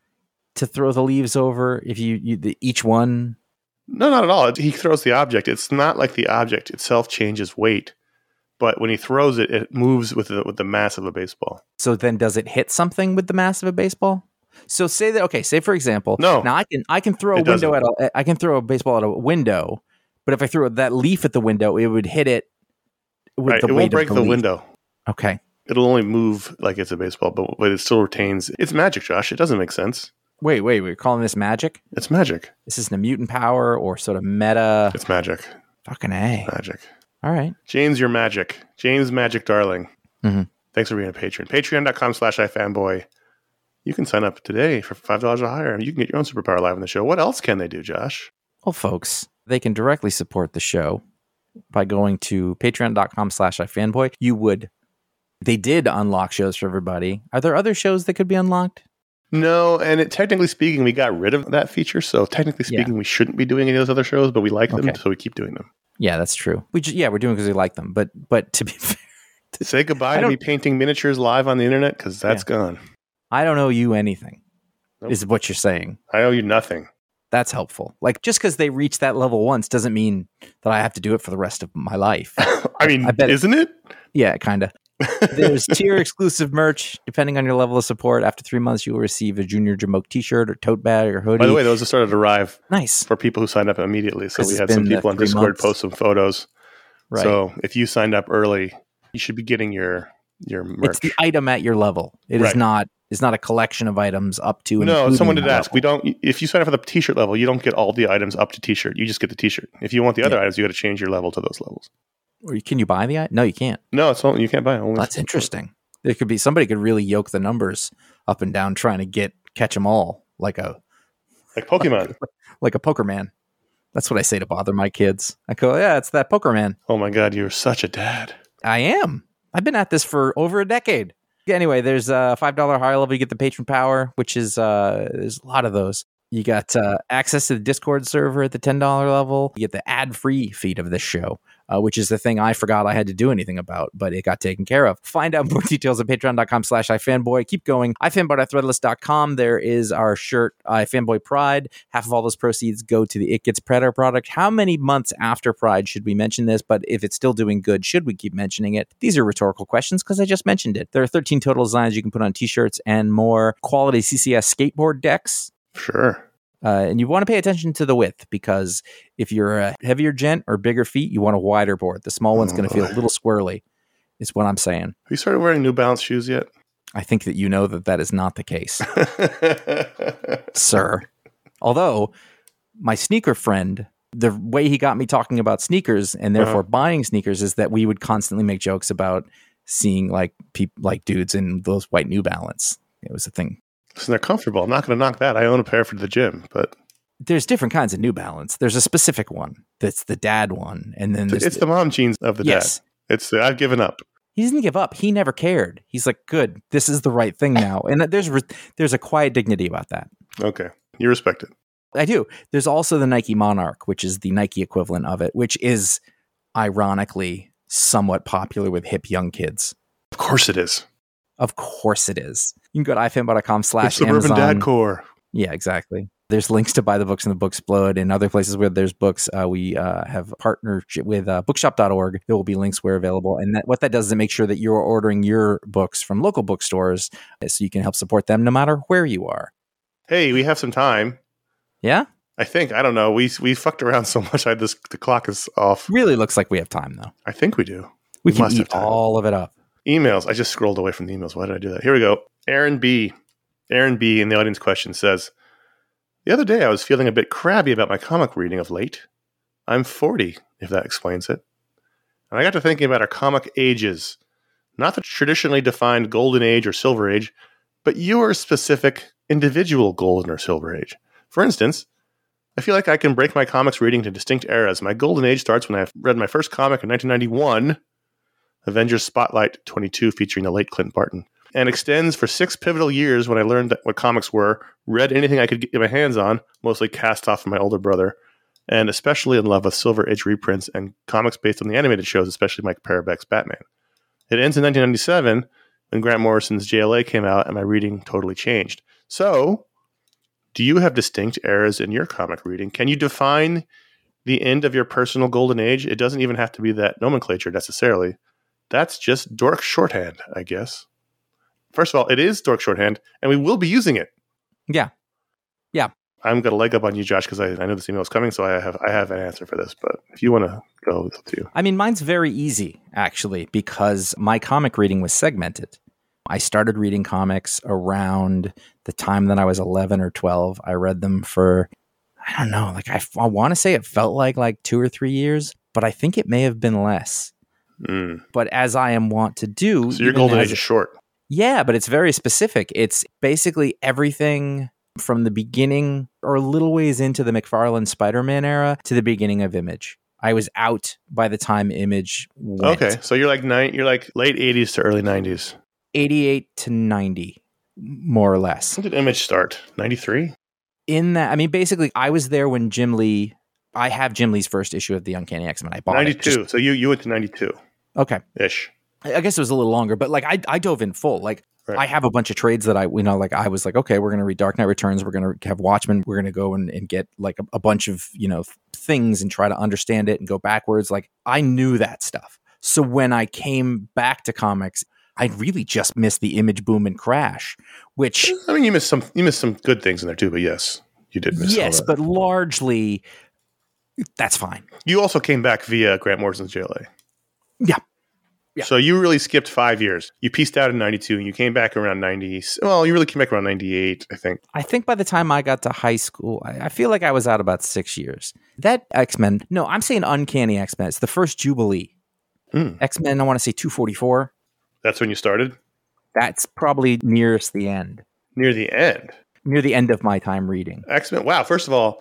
to throw the leaves over if you, you the, each one? No, not at all. He throws the object. It's not like the object itself changes weight. But when he throws it, it moves with the, with the mass of a baseball. So then, does it hit something with the mass of a baseball? So say that. Okay, say for example. No. Now I can I can throw a It window doesn't. at a I can throw a baseball at a window, but if I threw that leaf at the window, it would hit it with Right. the It weight won't break of the the leaf. window. Okay. It'll only move like it's a baseball, but, but it still retains. It's magic, Josh. It doesn't make sense. Wait, wait, we're calling this magic? It's magic. This isn't a mutant power or sort of meta. It's magic. Fucking A. Magic. All right. James, you're magic. James Magic Darling. Mhm. Thanks for being a patron. Patreon.com slash iFanboy. You can sign up today for five dollars or higher, and you can get your own superpower live on the show. What else can they do, Josh? Well, folks, they can directly support the show by going to patreon.com slash iFanboy. You would, they did unlock shows for everybody. Are there other shows that could be unlocked? No, and it, technically speaking, we got rid of that feature. So technically Yeah. speaking, we shouldn't be doing any of those other shows, but we like them, Okay. so we keep doing them. Yeah, that's true. We just, yeah, we're doing because we like them. But but to be fair, Say goodbye I to don't- me painting miniatures live on the internet, because that's gone. I don't owe you anything, Nope. is what you're saying. I owe you nothing. That's helpful. Like, just because they reach that level once doesn't mean that I have to do it for the rest of my life. I mean, I bet it- isn't it? Yeah, kind of. There's tier exclusive merch. Depending on your level of support, after three months, you will receive a Junior Jamoke t-shirt or tote bag or hoodie. By the way, those have started to arrive Nice. for people who signed up immediately. So This we has had some been the people on three Discord months. post some photos. Right. So if you signed up early, you should be getting your your merch. It's the item at your level. It is Right. not It's not a collection of items up to and No, including someone did that ask. level. We don't. If you sign up for the T-shirt level, you don't get all the items up to T-shirt. You just get the T-shirt. If you want the other Yeah. items, you got to change your level to those levels. Or can you buy the item? No, you can't. No, it's only you can't buy it. Only That's interesting. There could be somebody could really yoke the numbers up and down trying to get catch them all like a like Pokemon. like a poker man. That's what I say to bother my kids. I go, yeah, it's that poker man. Oh my God, you're such a dad. I am. I've been at this for over a decade. Anyway, there's a five dollars higher level. You get the patron power, which is, uh, there's a lot of those. You got uh, access to the Discord server at the ten dollars level. You get the ad-free feed of this show, uh, which is the thing I forgot I had to do anything about, but it got taken care of. Find out more details at patreon.com slash iFanboy. Keep going. iFanboy at threadless dot com. There is our shirt, iFanboy Pride. Half of all those proceeds go to the It Gets Predator product. How many months after Pride should we mention this? But if it's still doing good, should we keep mentioning it? These are rhetorical questions because I just mentioned it. There are thirteen total designs you can put on t-shirts and more quality C C S skateboard decks. Sure. Uh, and you want to pay attention to the width, because if you're a heavier gent or bigger feet, you want a wider board. The small one's Oh, going to feel boy. a little squirrely, is what I'm saying. Have you started wearing New Balance shoes yet? I think that you know that that is not the case, sir. Although my sneaker friend, the way he got me talking about sneakers and therefore Uh-huh. buying sneakers is that we would constantly make jokes about seeing like people like dudes in those white New Balance. It was a thing. Listen, they're comfortable. I'm not going to knock that. I own a pair for the gym, but There's different kinds of New Balance. There's a specific one that's the dad one, and then there's it's the mom jeans of the yes. dad. It's the, I've given up. He doesn't give up. He never cared. He's like, good, this is the right thing now. And there's re- there's a quiet dignity about that. Okay. You respect it. I do. There's also the Nike Monarch, which is the Nike equivalent of it, which is ironically somewhat popular with hip young kids. Of course it is. Of course it is. You can go to ifambo.com It's slash suburban Amazon. dad core. Yeah, exactly. There's links to buy the books in the Booksplode and other places where there's books. Uh, we uh, have a partnership with uh, bookshop dot org. There will be links where available. And that, what that does is it make sure that you're ordering your books from local bookstores so you can help support them no matter where you are. Hey, we have some time. Yeah? I think. I don't know. We we fucked around so much. I this the clock is off. Really looks like we have time, though. I think we do. We, We can must have eat time. all of it up. Emails. I just scrolled away from the emails. Why did I do that? Here we go. Aaron B. Aaron B. in the audience question says, the other day I was feeling a bit crabby about my comic reading of late. I'm forty, if that explains it. And I got to thinking about our comic ages. Not the traditionally defined golden age or silver age, but your specific individual golden or silver age. For instance, I feel like I can break my comics reading to distinct eras. My golden age starts when I read my first comic in nineteen ninety-one, Avengers Spotlight twenty-two, featuring the late Clint Barton, and extends for six pivotal years when I learned that what comics were, read anything I could get my hands on, mostly cast off from my older brother, and especially in love with Silver Age reprints and comics based on the animated shows, especially Mike Parabeck's Batman. It ends in nineteen ninety-seven when Grant Morrison's J L A came out and my reading totally changed. So, do you have distinct eras in your comic reading? Can you define the end of your personal golden age? It doesn't even have to be that nomenclature necessarily. That's just dork shorthand, I guess. First of all, it is dork shorthand, and we will be using it. Yeah. Yeah. I'm going to leg up on you, Josh, because I, I know this email is coming, so I have I have an answer for this. But if you want to go, it's up to you. I mean, mine's very easy, actually, because my comic reading was segmented. I started reading comics around the time that I was eleven or twelve. I read them for, I don't know, like I, I want to say it felt like like two or three years, but I think it may have been less. Mm. But as I am wont to do. So your even golden as- age is short. Yeah, but it's very specific. It's basically everything from the beginning or a little ways into the McFarlane Spider-Man era to the beginning of Image. I was out by the time Image went. Okay, so you're like nine, you're like late eighties to early nineties. eighty-eight to ninety, more or less. When did Image start? ninety-three? In that, I mean, basically, I was there when Jim Lee. I have Jim Lee's first issue of the Uncanny X-Men. I bought ninety-two. it. Just- So you you went to ninety-two okay. ish. I guess it was a little longer, but like I, I dove in full. Like Right. I have a bunch of trades that I, you know, like I was like, okay, we're going to read Dark Knight Returns. We're going to have Watchmen. We're going to go and, and get like a, a bunch of, you know, things and try to understand it and go backwards. Like I knew that stuff. So when I came back to comics, I really just missed the Image boom and crash, which I mean, you missed some you missed some good things in there too, but yes, you did miss. yes, all that. but largely that's fine. You also came back via Grant Morrison's J L A. Yeah. Yeah. So you really skipped five years. You pieced out in ninety-two and you came back around ninety. Well, you really came back around ninety-eight, I think. I think by the time I got to high school, I, I feel like I was out about six years. That X-Men, no, I'm saying Uncanny X-Men. It's the first Jubilee. Mm. X-Men, I want to say two forty-four. That's when you started? That's probably nearest the end. Near the end. Near the end of my time reading. X-Men. Wow, first of all,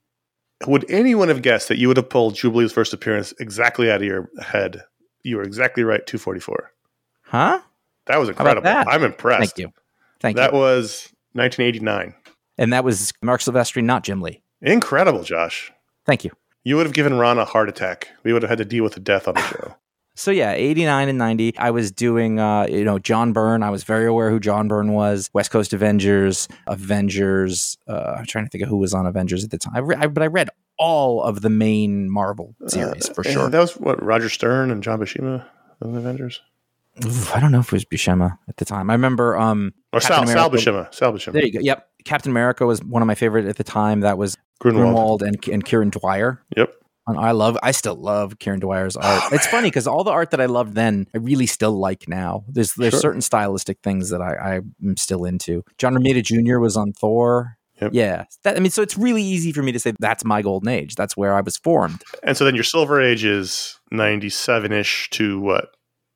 would anyone have guessed that you would have pulled Jubilee's first appearance exactly out of your head? You were exactly right, two forty-four. Huh? That was How about incredible. that? I'm impressed. Thank you. Thank that you. was nineteen eighty-nine. And that was Mark Silvestri, not Jim Lee. Incredible, Josh. Thank you. You would have given Ron a heart attack. We would have had to deal with the death on the show. So yeah, eighty-nine and ninety, I was doing, uh, you know, John Byrne. I was very aware who John Byrne was. West Coast Avengers, Avengers. Uh, I'm trying to think of who was on Avengers at the time. I re- I, but I read all of the main Marvel series Uh, for yeah, sure. that was what, Roger Stern and John Buscema of the Avengers? Oof, I don't know if it was Buscema at the time. I remember um, Or Sal, Sal Buscema. Sal Buscema. There you go. Yep. Captain America was one of my favorite at the time. That was Grunwald. Grunwald and, and Kieran Dwyer. Yep. And I love, I still love Kieran Dwyer's art. Oh, it's funny because all the art that I loved then, I really still like now. There's there's Sure. certain stylistic things that I, I'm still into. John Romita Junior was on Thor. Yep. Yeah. That, I mean, so it's really easy for me to say that's my golden age. That's where I was formed. And so then your Silver Age is ninety-seven-ish to what?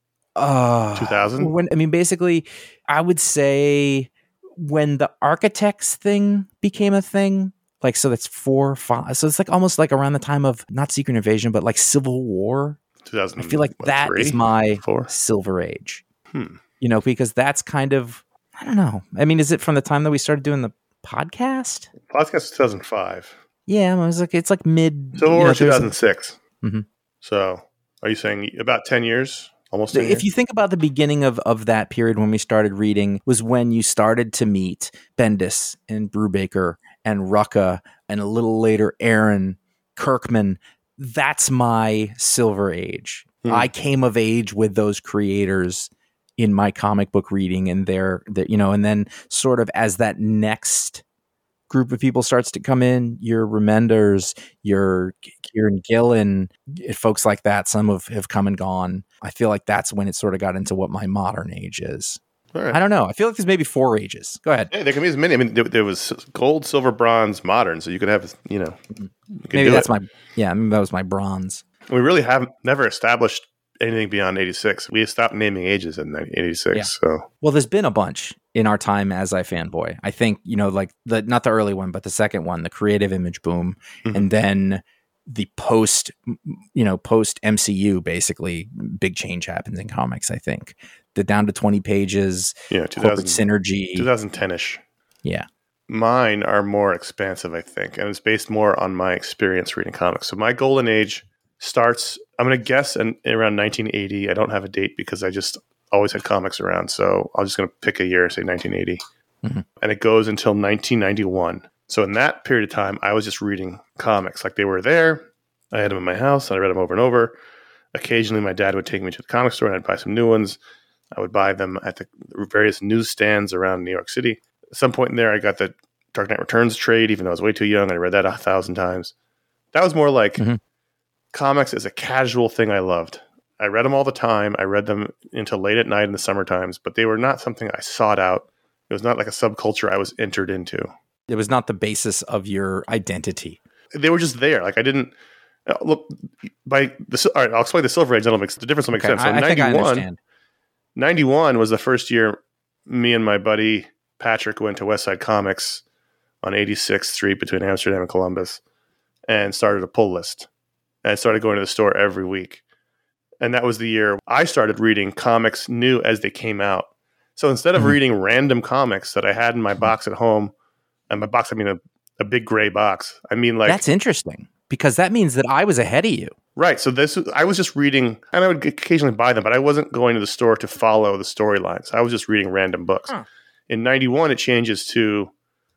Uh, two thousand? When I mean, basically, I would say when the Architects thing became a thing, like, so that's four, five. So it's like almost like around the time of not Secret Invasion, but like Civil War. two thousand. I feel like what, that three? is my Four? Silver Age. Hmm. You know, because that's kind of, I don't know. I mean, is it from the time that we started doing the podcast? Podcast was two thousand five. Yeah, I was like, it's like mid. Civil you War know, two there's- thousand six. Mhm. So are you saying about ten years? Almost ten If years? you think about the beginning of, of that period when we started reading, was when you started to meet Bendis and Brubaker and Rucka and a little later Aaron Kirkman. That's my Silver Age. Hmm. I came of age with those creators in my comic book reading, and they're, they're, you know, and then sort of as that next group of people starts to come in, your Remenders, your Kieran Gillen, folks like that, some have, have come and gone. I feel like that's when it sort of got into what my modern age is. All right. I don't know. I feel like there's maybe four ages. Go ahead. Hey, there can be as many. I mean, there, there was gold, silver, bronze, modern. So you could have, you know, you could Maybe do that's it. my, yeah, maybe that was my bronze. We really have never established anything beyond eighty-six. We stopped naming ages in eighty-six. Yeah. So Well, there's been a bunch in our time as I fanboy. I think, you know, like the, not the early one, but the second one, the creative image boom. Mhm. And then the post, you know, post M C U, basically big change happens in comics. I think the down to twenty pages, yeah, corporate two thousand, synergy. twenty ten-ish. Yeah. Mine are more expansive, I think, and it's based more on my experience reading comics. So my golden age starts, I'm going to guess, in, around nineteen eighty. I don't have a date because I just always had comics around. So I'm just going to pick a year, say nineteen eighty. Mhm. And it goes until nineteen ninety-one. So in that period of time, I was just reading comics. Like they were there. I had them in my house, and I read them over and over. Occasionally, my dad would take me to the comic store, and I'd buy some new ones. I would buy them at the various newsstands around New York City. At some point in there, I got the Dark Knight Returns trade, even though I was way too young. I read that a thousand times. That was more like Mhm. comics as a casual thing I loved. I read them all the time. I read them until late at night in the summer times, but they were not something I sought out. It was not like a subculture I was entered into. It was not the basis of your identity. They were just there. Like I didn't uh, look by the. All right, I'll explain the Silver Age. That'll make the difference. Will make Okay, sense. So I, I think I ninety-one, understand. ninety-one was the first year me and my buddy Patrick went to West Side Comics on eighty-sixth Street between Amsterdam and Columbus and started a pull list. And I started going to the store every week. And that was the year I started reading comics new as they came out. So instead of Mhm. reading random comics that I had in my box at home, and my box, I mean a, a big gray box. I mean like That's interesting because that means that I was ahead of you. right. So this I was just reading, and I would occasionally buy them, but I wasn't going to the store to follow the storylines. I was just reading random books. Huh. In ninety-one, it changes to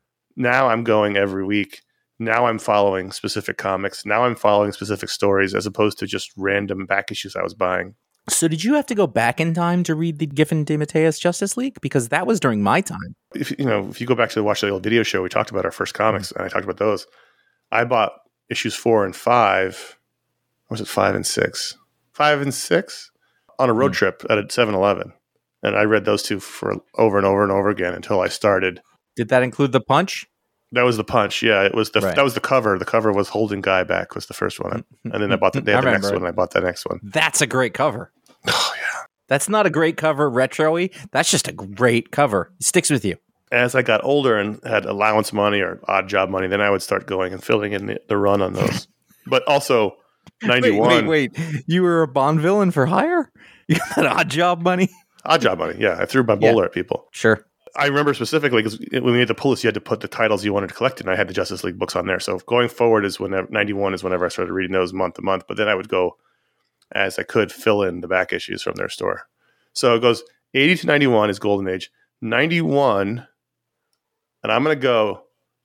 now I'm going every week. Now I'm following specific comics. Now I'm following specific stories as opposed to just random back issues I was buying. So did you have to go back in time to read the Giffen de Mateus Justice League? Because that was during my time. If you know, if you go back to watch the old video show, we talked about our first comics, and I talked about those. I bought issues four and five. Or was it five and six? Five and six on a road Hmm. trip at a seven eleven. And I read those two for over and over and over again until I started. Did that include the punch? That was the punch. Yeah, it was the Right. that was the cover. The cover was holding Guy back was the first one, and then I bought the, they had I the next remember it. one. And I bought the next one. That's a great cover. Oh yeah. That's not a great cover retro-y. That's just a great cover. It sticks with you. As I got older and had allowance money or odd job money, then I would start going and filling in the, the run on those. But also ninety-one Wait, wait, wait. You were a Bond villain for hire? You got that odd job money? odd job money. Yeah, I threw my Yeah. bowler at people. Sure. I remember specifically because when we made the pull list, you had to put the titles you wanted to collect, and I had the Justice League books on there. So going forward is whenever ninety-one is whenever I started reading those month to month. But then I would go as I could fill in the back issues from their store. So it goes eighty to ninety-one is Golden Age, ninety-one, and I'm going to go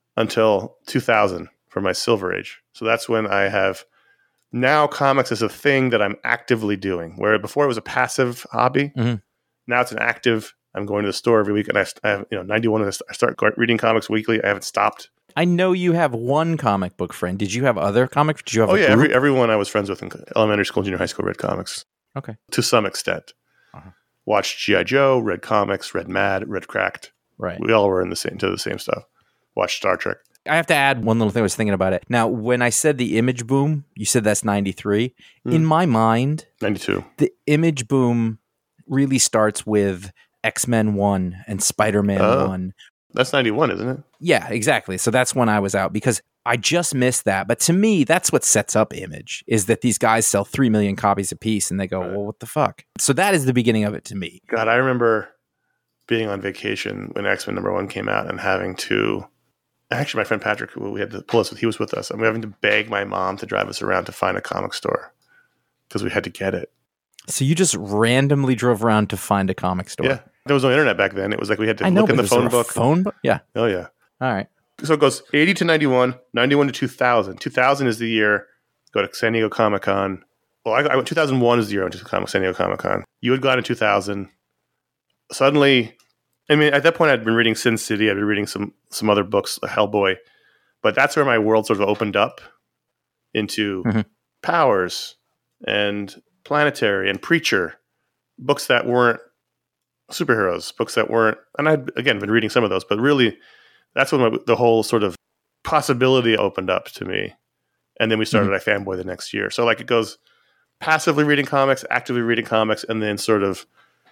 until two thousand for my Silver Age. So that's when I have now comics is a thing that I'm actively doing, where before it was a passive hobby. Mhm. Now it's an active. I'm going to the store every week, and I, I have you know ninety-one. And I start reading comics weekly. I haven't stopped. I know you have one comic book friend. Did you have other comic? Did you have? Oh a yeah, group? every, everyone I was friends with in elementary school, junior high school read comics. Okay, to some extent. Uh-huh. Watched G I. Joe, read comics, read Mad, read Cracked. Right. We all were in the same to the same stuff. Watched Star Trek. I have to add one little thing. I was thinking about it. Now, when I said the image boom, you said that's ninety-three. Mm. In my mind, ninety-two. The image boom really starts with X-Men one and Spider-Man uh, one. That's ninety-one, isn't it? Yeah, exactly. So that's when I was out because I just missed that. But to me, that's what sets up Image, is that these guys sell three million copies a piece and they go, right. well, what the fuck? So that is the beginning of it to me. God, I remember being on vacation when X-Men number one came out and having to... Actually, my friend Patrick, who we had to pull us with, he was with us. And we were having to beg my mom to drive us around to find a comic store because we had to get it. So you just randomly drove around to find a comic store? Yeah. There was no internet back then. It was like we had to I know, look in the phone book. Phone book? Yeah. Oh, yeah. All right. So it goes eighty to ninety-one, ninety-one to two thousand. two thousand is the year. Go to San Diego Comic Con. Well, I, I went two thousand one is the year I went to San Diego Comic Con. You had gone in two thousand. Suddenly, I mean, at that point, I'd been reading Sin City. I'd been reading some some other books, Hellboy. But that's where my world sort of opened up into mm-hmm. Powers and Planetary and Preacher, books that weren't superheroes, books that weren't, and I'd, again, been reading some of those, but really, that's when my, the whole sort of possibility opened up to me. And then we started mm-hmm. I Fanboy the next year. So like it goes passively reading comics, actively reading comics, and then sort of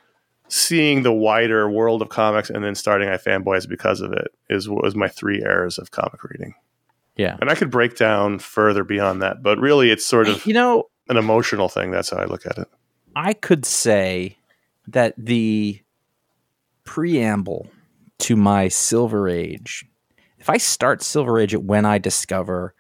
seeing the wider world of comics and then starting I Fanboys because of it is was my three eras of comic reading. Yeah. And I could break down further beyond that, but really it's sort of you know an emotional thing. That's how I look at it. I could say that the preamble to my Silver Age, if I start Silver Age at when I discover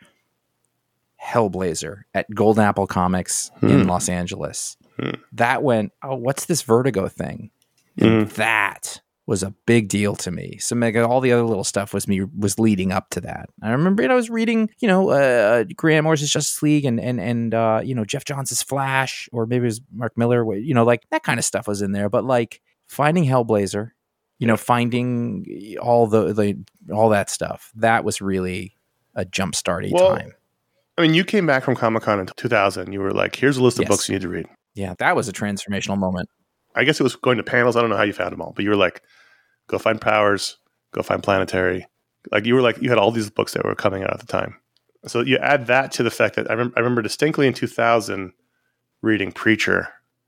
Hellblazer at Golden Apple Comics hmm. in Los Angeles, hmm. that went, oh, what's this Vertigo thing? And mm. that was a big deal to me. So Mega, all the other little stuff was me was leading up to that. I remember I was reading, you know, uh, Grant Morrison's Justice League and and and uh, you know, Jeff Johns' Flash, or maybe it was Mark Miller. You know, like that kind of stuff was in there. But like finding Hellblazer, you know, finding all the, the all that stuff, that was really a jump starty well, time. I mean, you came back from Comic-Con in two thousand. You were like, "Here's a list of yes. books you need to read." Yeah, that was a transformational moment. I guess it was going to panels. I don't know how you found them all, but you were like, go find Powers, go find Planetary. Like you were like, you had all these books that were coming out at the time. So you add that to the fact that I, rem- I remember distinctly in two thousand reading Preacher.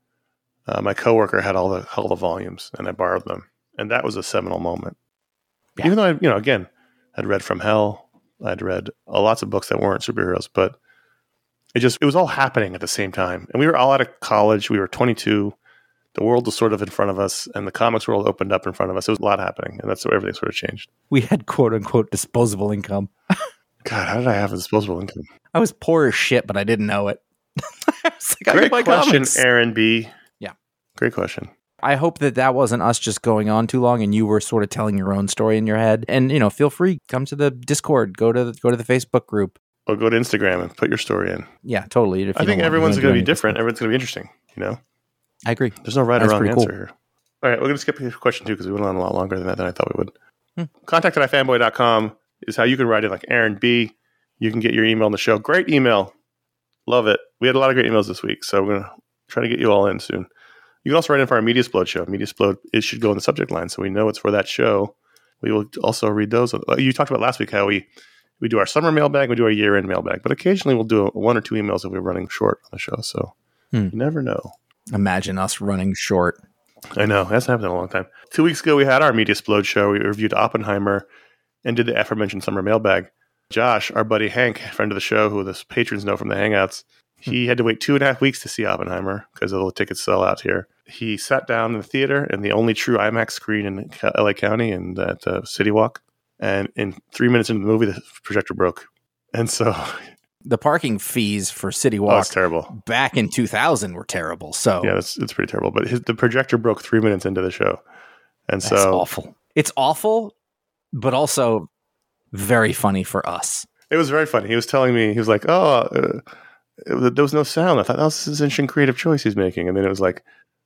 Uh, my coworker had all the all the volumes and I borrowed them. And that was a seminal moment. Yeah. Even though I, you know, again, I'd read From Hell. I'd read uh, lots of books that weren't superheroes, but it just, it was all happening at the same time. And we were all out of college. We were twenty-two. The world was sort of in front of us, and the comics world opened up in front of us. There was a lot happening, and that's where everything sort of changed. We had quote-unquote disposable income. God, how did I have a disposable income? I was poor as shit, but I didn't know it. I was like, Great I buy question, comics. Aaron B. Yeah. Great question. I hope that that wasn't us just going on too long, and you were sort of telling your own story in your head. And, you know, feel free, come to the Discord, go to the, go to the Facebook group. Or go to Instagram and put your story in. Yeah, totally. If I think everyone's going to be different. Everyone's going to be interesting, you know? I agree. There's no right That's or wrong answer cool. here. All right, we're going to skip your question, too, because we went on a lot longer than that than I thought we would. Hmm. Contact at i fanboy dot com is how you can write in, like Aaron B. You can get your email on the show. Great email. Love it. We had a lot of great emails this week, so we're going to try to get you all in soon. You can also write in for our Mediasplode show. Mediasplode, it should go in the subject line, so we know it's for that show. We will also read those. You talked about last week how we, we do our summer mailbag, we do our year-end mailbag, but occasionally we'll do a, one or two emails if we're running short on the show, so hmm. you never know. Imagine us running short. I know. It hasn't happened in a long time. Two weeks ago, we had our Mediasplode show. We reviewed Oppenheimer and did the aforementioned summer mailbag. Josh, our buddy Hank, friend of the show, who the patrons know from the Hangouts, he had to wait two and a half weeks to see Oppenheimer because all the tickets sell out here. He sat down in the theater in the only true IMAX screen in L A County and at uh, City Walk. And in three minutes into the movie, the projector broke. And so... The parking fees for City Walk oh, it's terrible. Back in two thousand were terrible. So yeah, it's, it's pretty terrible. But his, the projector broke three minutes into the show. And That's so... awful. It's awful, but also very funny for us. It was very funny. He was telling me, he was like, oh... Uh, It, there was no sound. I thought, oh, this is an interesting creative choice he's making. And then it was like,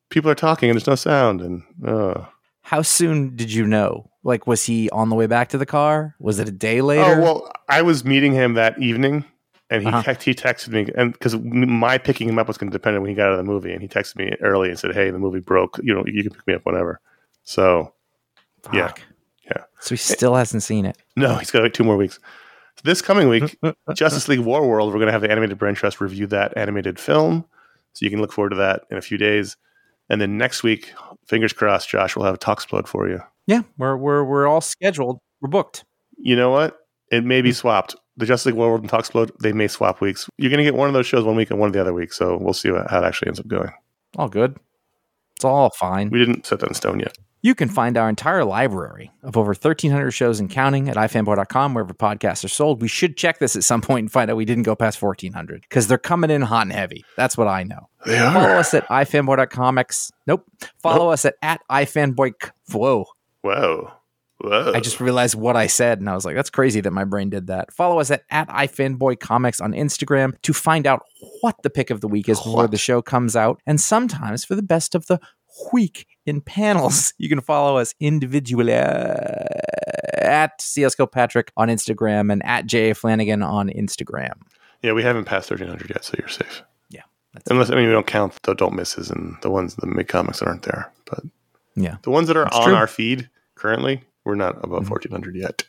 people are talking and there's no sound. And uh. How soon did you know? Like, was he on the way back to the car? Was it a day later? Oh, well, I was meeting him that evening, and he Uh-huh. te- he texted me, and because my picking him up was going to depend on when he got out of the movie, and he texted me early and said, "Hey, the movie broke. You know, you can pick me up whenever." So, yeah, Fuck. yeah. So he still hasn't seen it. No, he's got like two more weeks. This coming week, Justice League War World, we're going to have the Animated Brain Trust review that animated film, so you can look forward to that in a few days. And then next week, fingers crossed, Josh will have a Talksplode for you. Yeah, we're we're we're all scheduled. We're booked. You know what? It may be swapped. The Justice League War World and Talksplode, they may swap weeks. You're going to get one of those shows one week and one the other week, so we'll see what, how it actually ends up going. All good. It's all fine. We didn't set that in stone yet. You can find our entire library of over thirteen hundred shows and counting at i fanboy dot com, wherever podcasts are sold. We should check this at some point and find out we didn't go past fourteen hundred because they're coming in hot and heavy. That's what I know. They are. Follow us at i fanboy dot comics. Nope. Follow Nope. us at, at ifanboy. Whoa. Whoa. Whoa. I just realized what I said, and I was like, that's crazy that my brain did that. Follow us at, at ifanboycomics on Instagram to find out what the pick of the week is before What? the show comes out, and sometimes for the best of the week in panels. You can follow us individually uh, at C S Patrick on Instagram and at J A Flanagan on Instagram. Yeah, we haven't passed thirteen hundred yet, so you're safe. Yeah. That's Unless, I mean, we don't count the Don't Misses and the ones, the mid comics that aren't there. But Yeah. the ones that are That's on true. our feed currently, we're not above Mhm. fourteen hundred yet.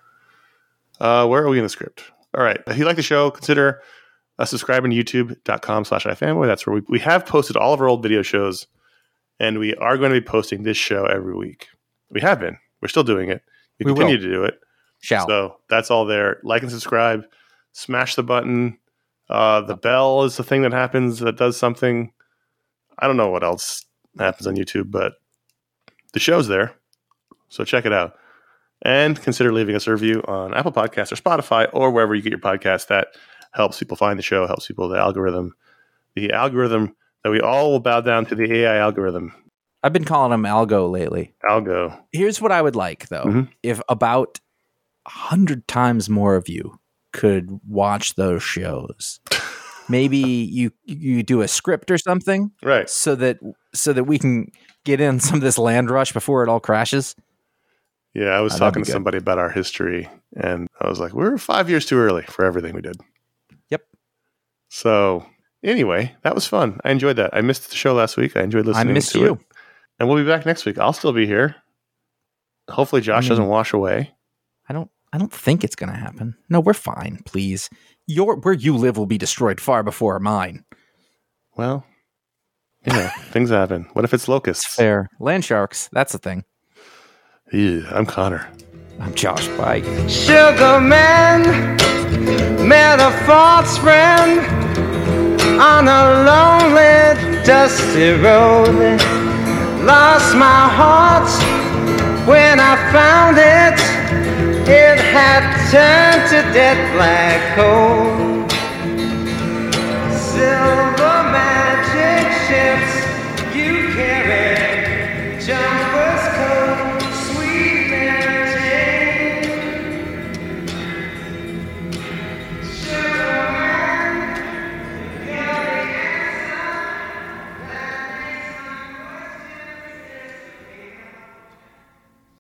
Uh, where are we in the script? All right. If you like the show, consider uh, subscribing to youtube.com slash ifanboy. That's where we, we have posted all of our old video shows, and we are going to be posting this show every week. We have been. We're still doing it. We, We continue will. to do it. Shall. So that's all there. Like and subscribe. Smash the button. Uh, the bell is the thing that happens that does something. I don't know what else happens on YouTube, but the show's there. So check it out. And consider leaving us a review on Apple Podcasts or Spotify or wherever you get your podcast. That helps people find the show, helps people, the algorithm. The algorithm that we all will bow down to, the A I algorithm. I've been calling him Algo lately. Algo. Here's what I would like, though. Mhm. If about a hundred times more of you could watch those shows, maybe you you do a script or something, Right. so that so that we can get in some of this land rush before it all crashes. Yeah, I was Uh, that'd talking be to good. somebody about our history, and I was like, we're five years too early for everything we did. Yep. So anyway, that was fun. I enjoyed that. I missed the show last week. I enjoyed listening I missed to you. it. And we'll be back next week. I'll still be here. Hopefully Josh Mm. doesn't wash away. I don't. I don't think it's going to happen. No, we're fine. Please, your where you live will be destroyed far before mine. Well, yeah, things happen. What if it's locusts? Fair. Land sharks. That's the thing. Yeah, I'm Connor. I'm Josh. Bye. Sugar man met a false friend on a lonely, dusty road. Lost my heart when I found it. It had turned to dead black coal. Silver magic ships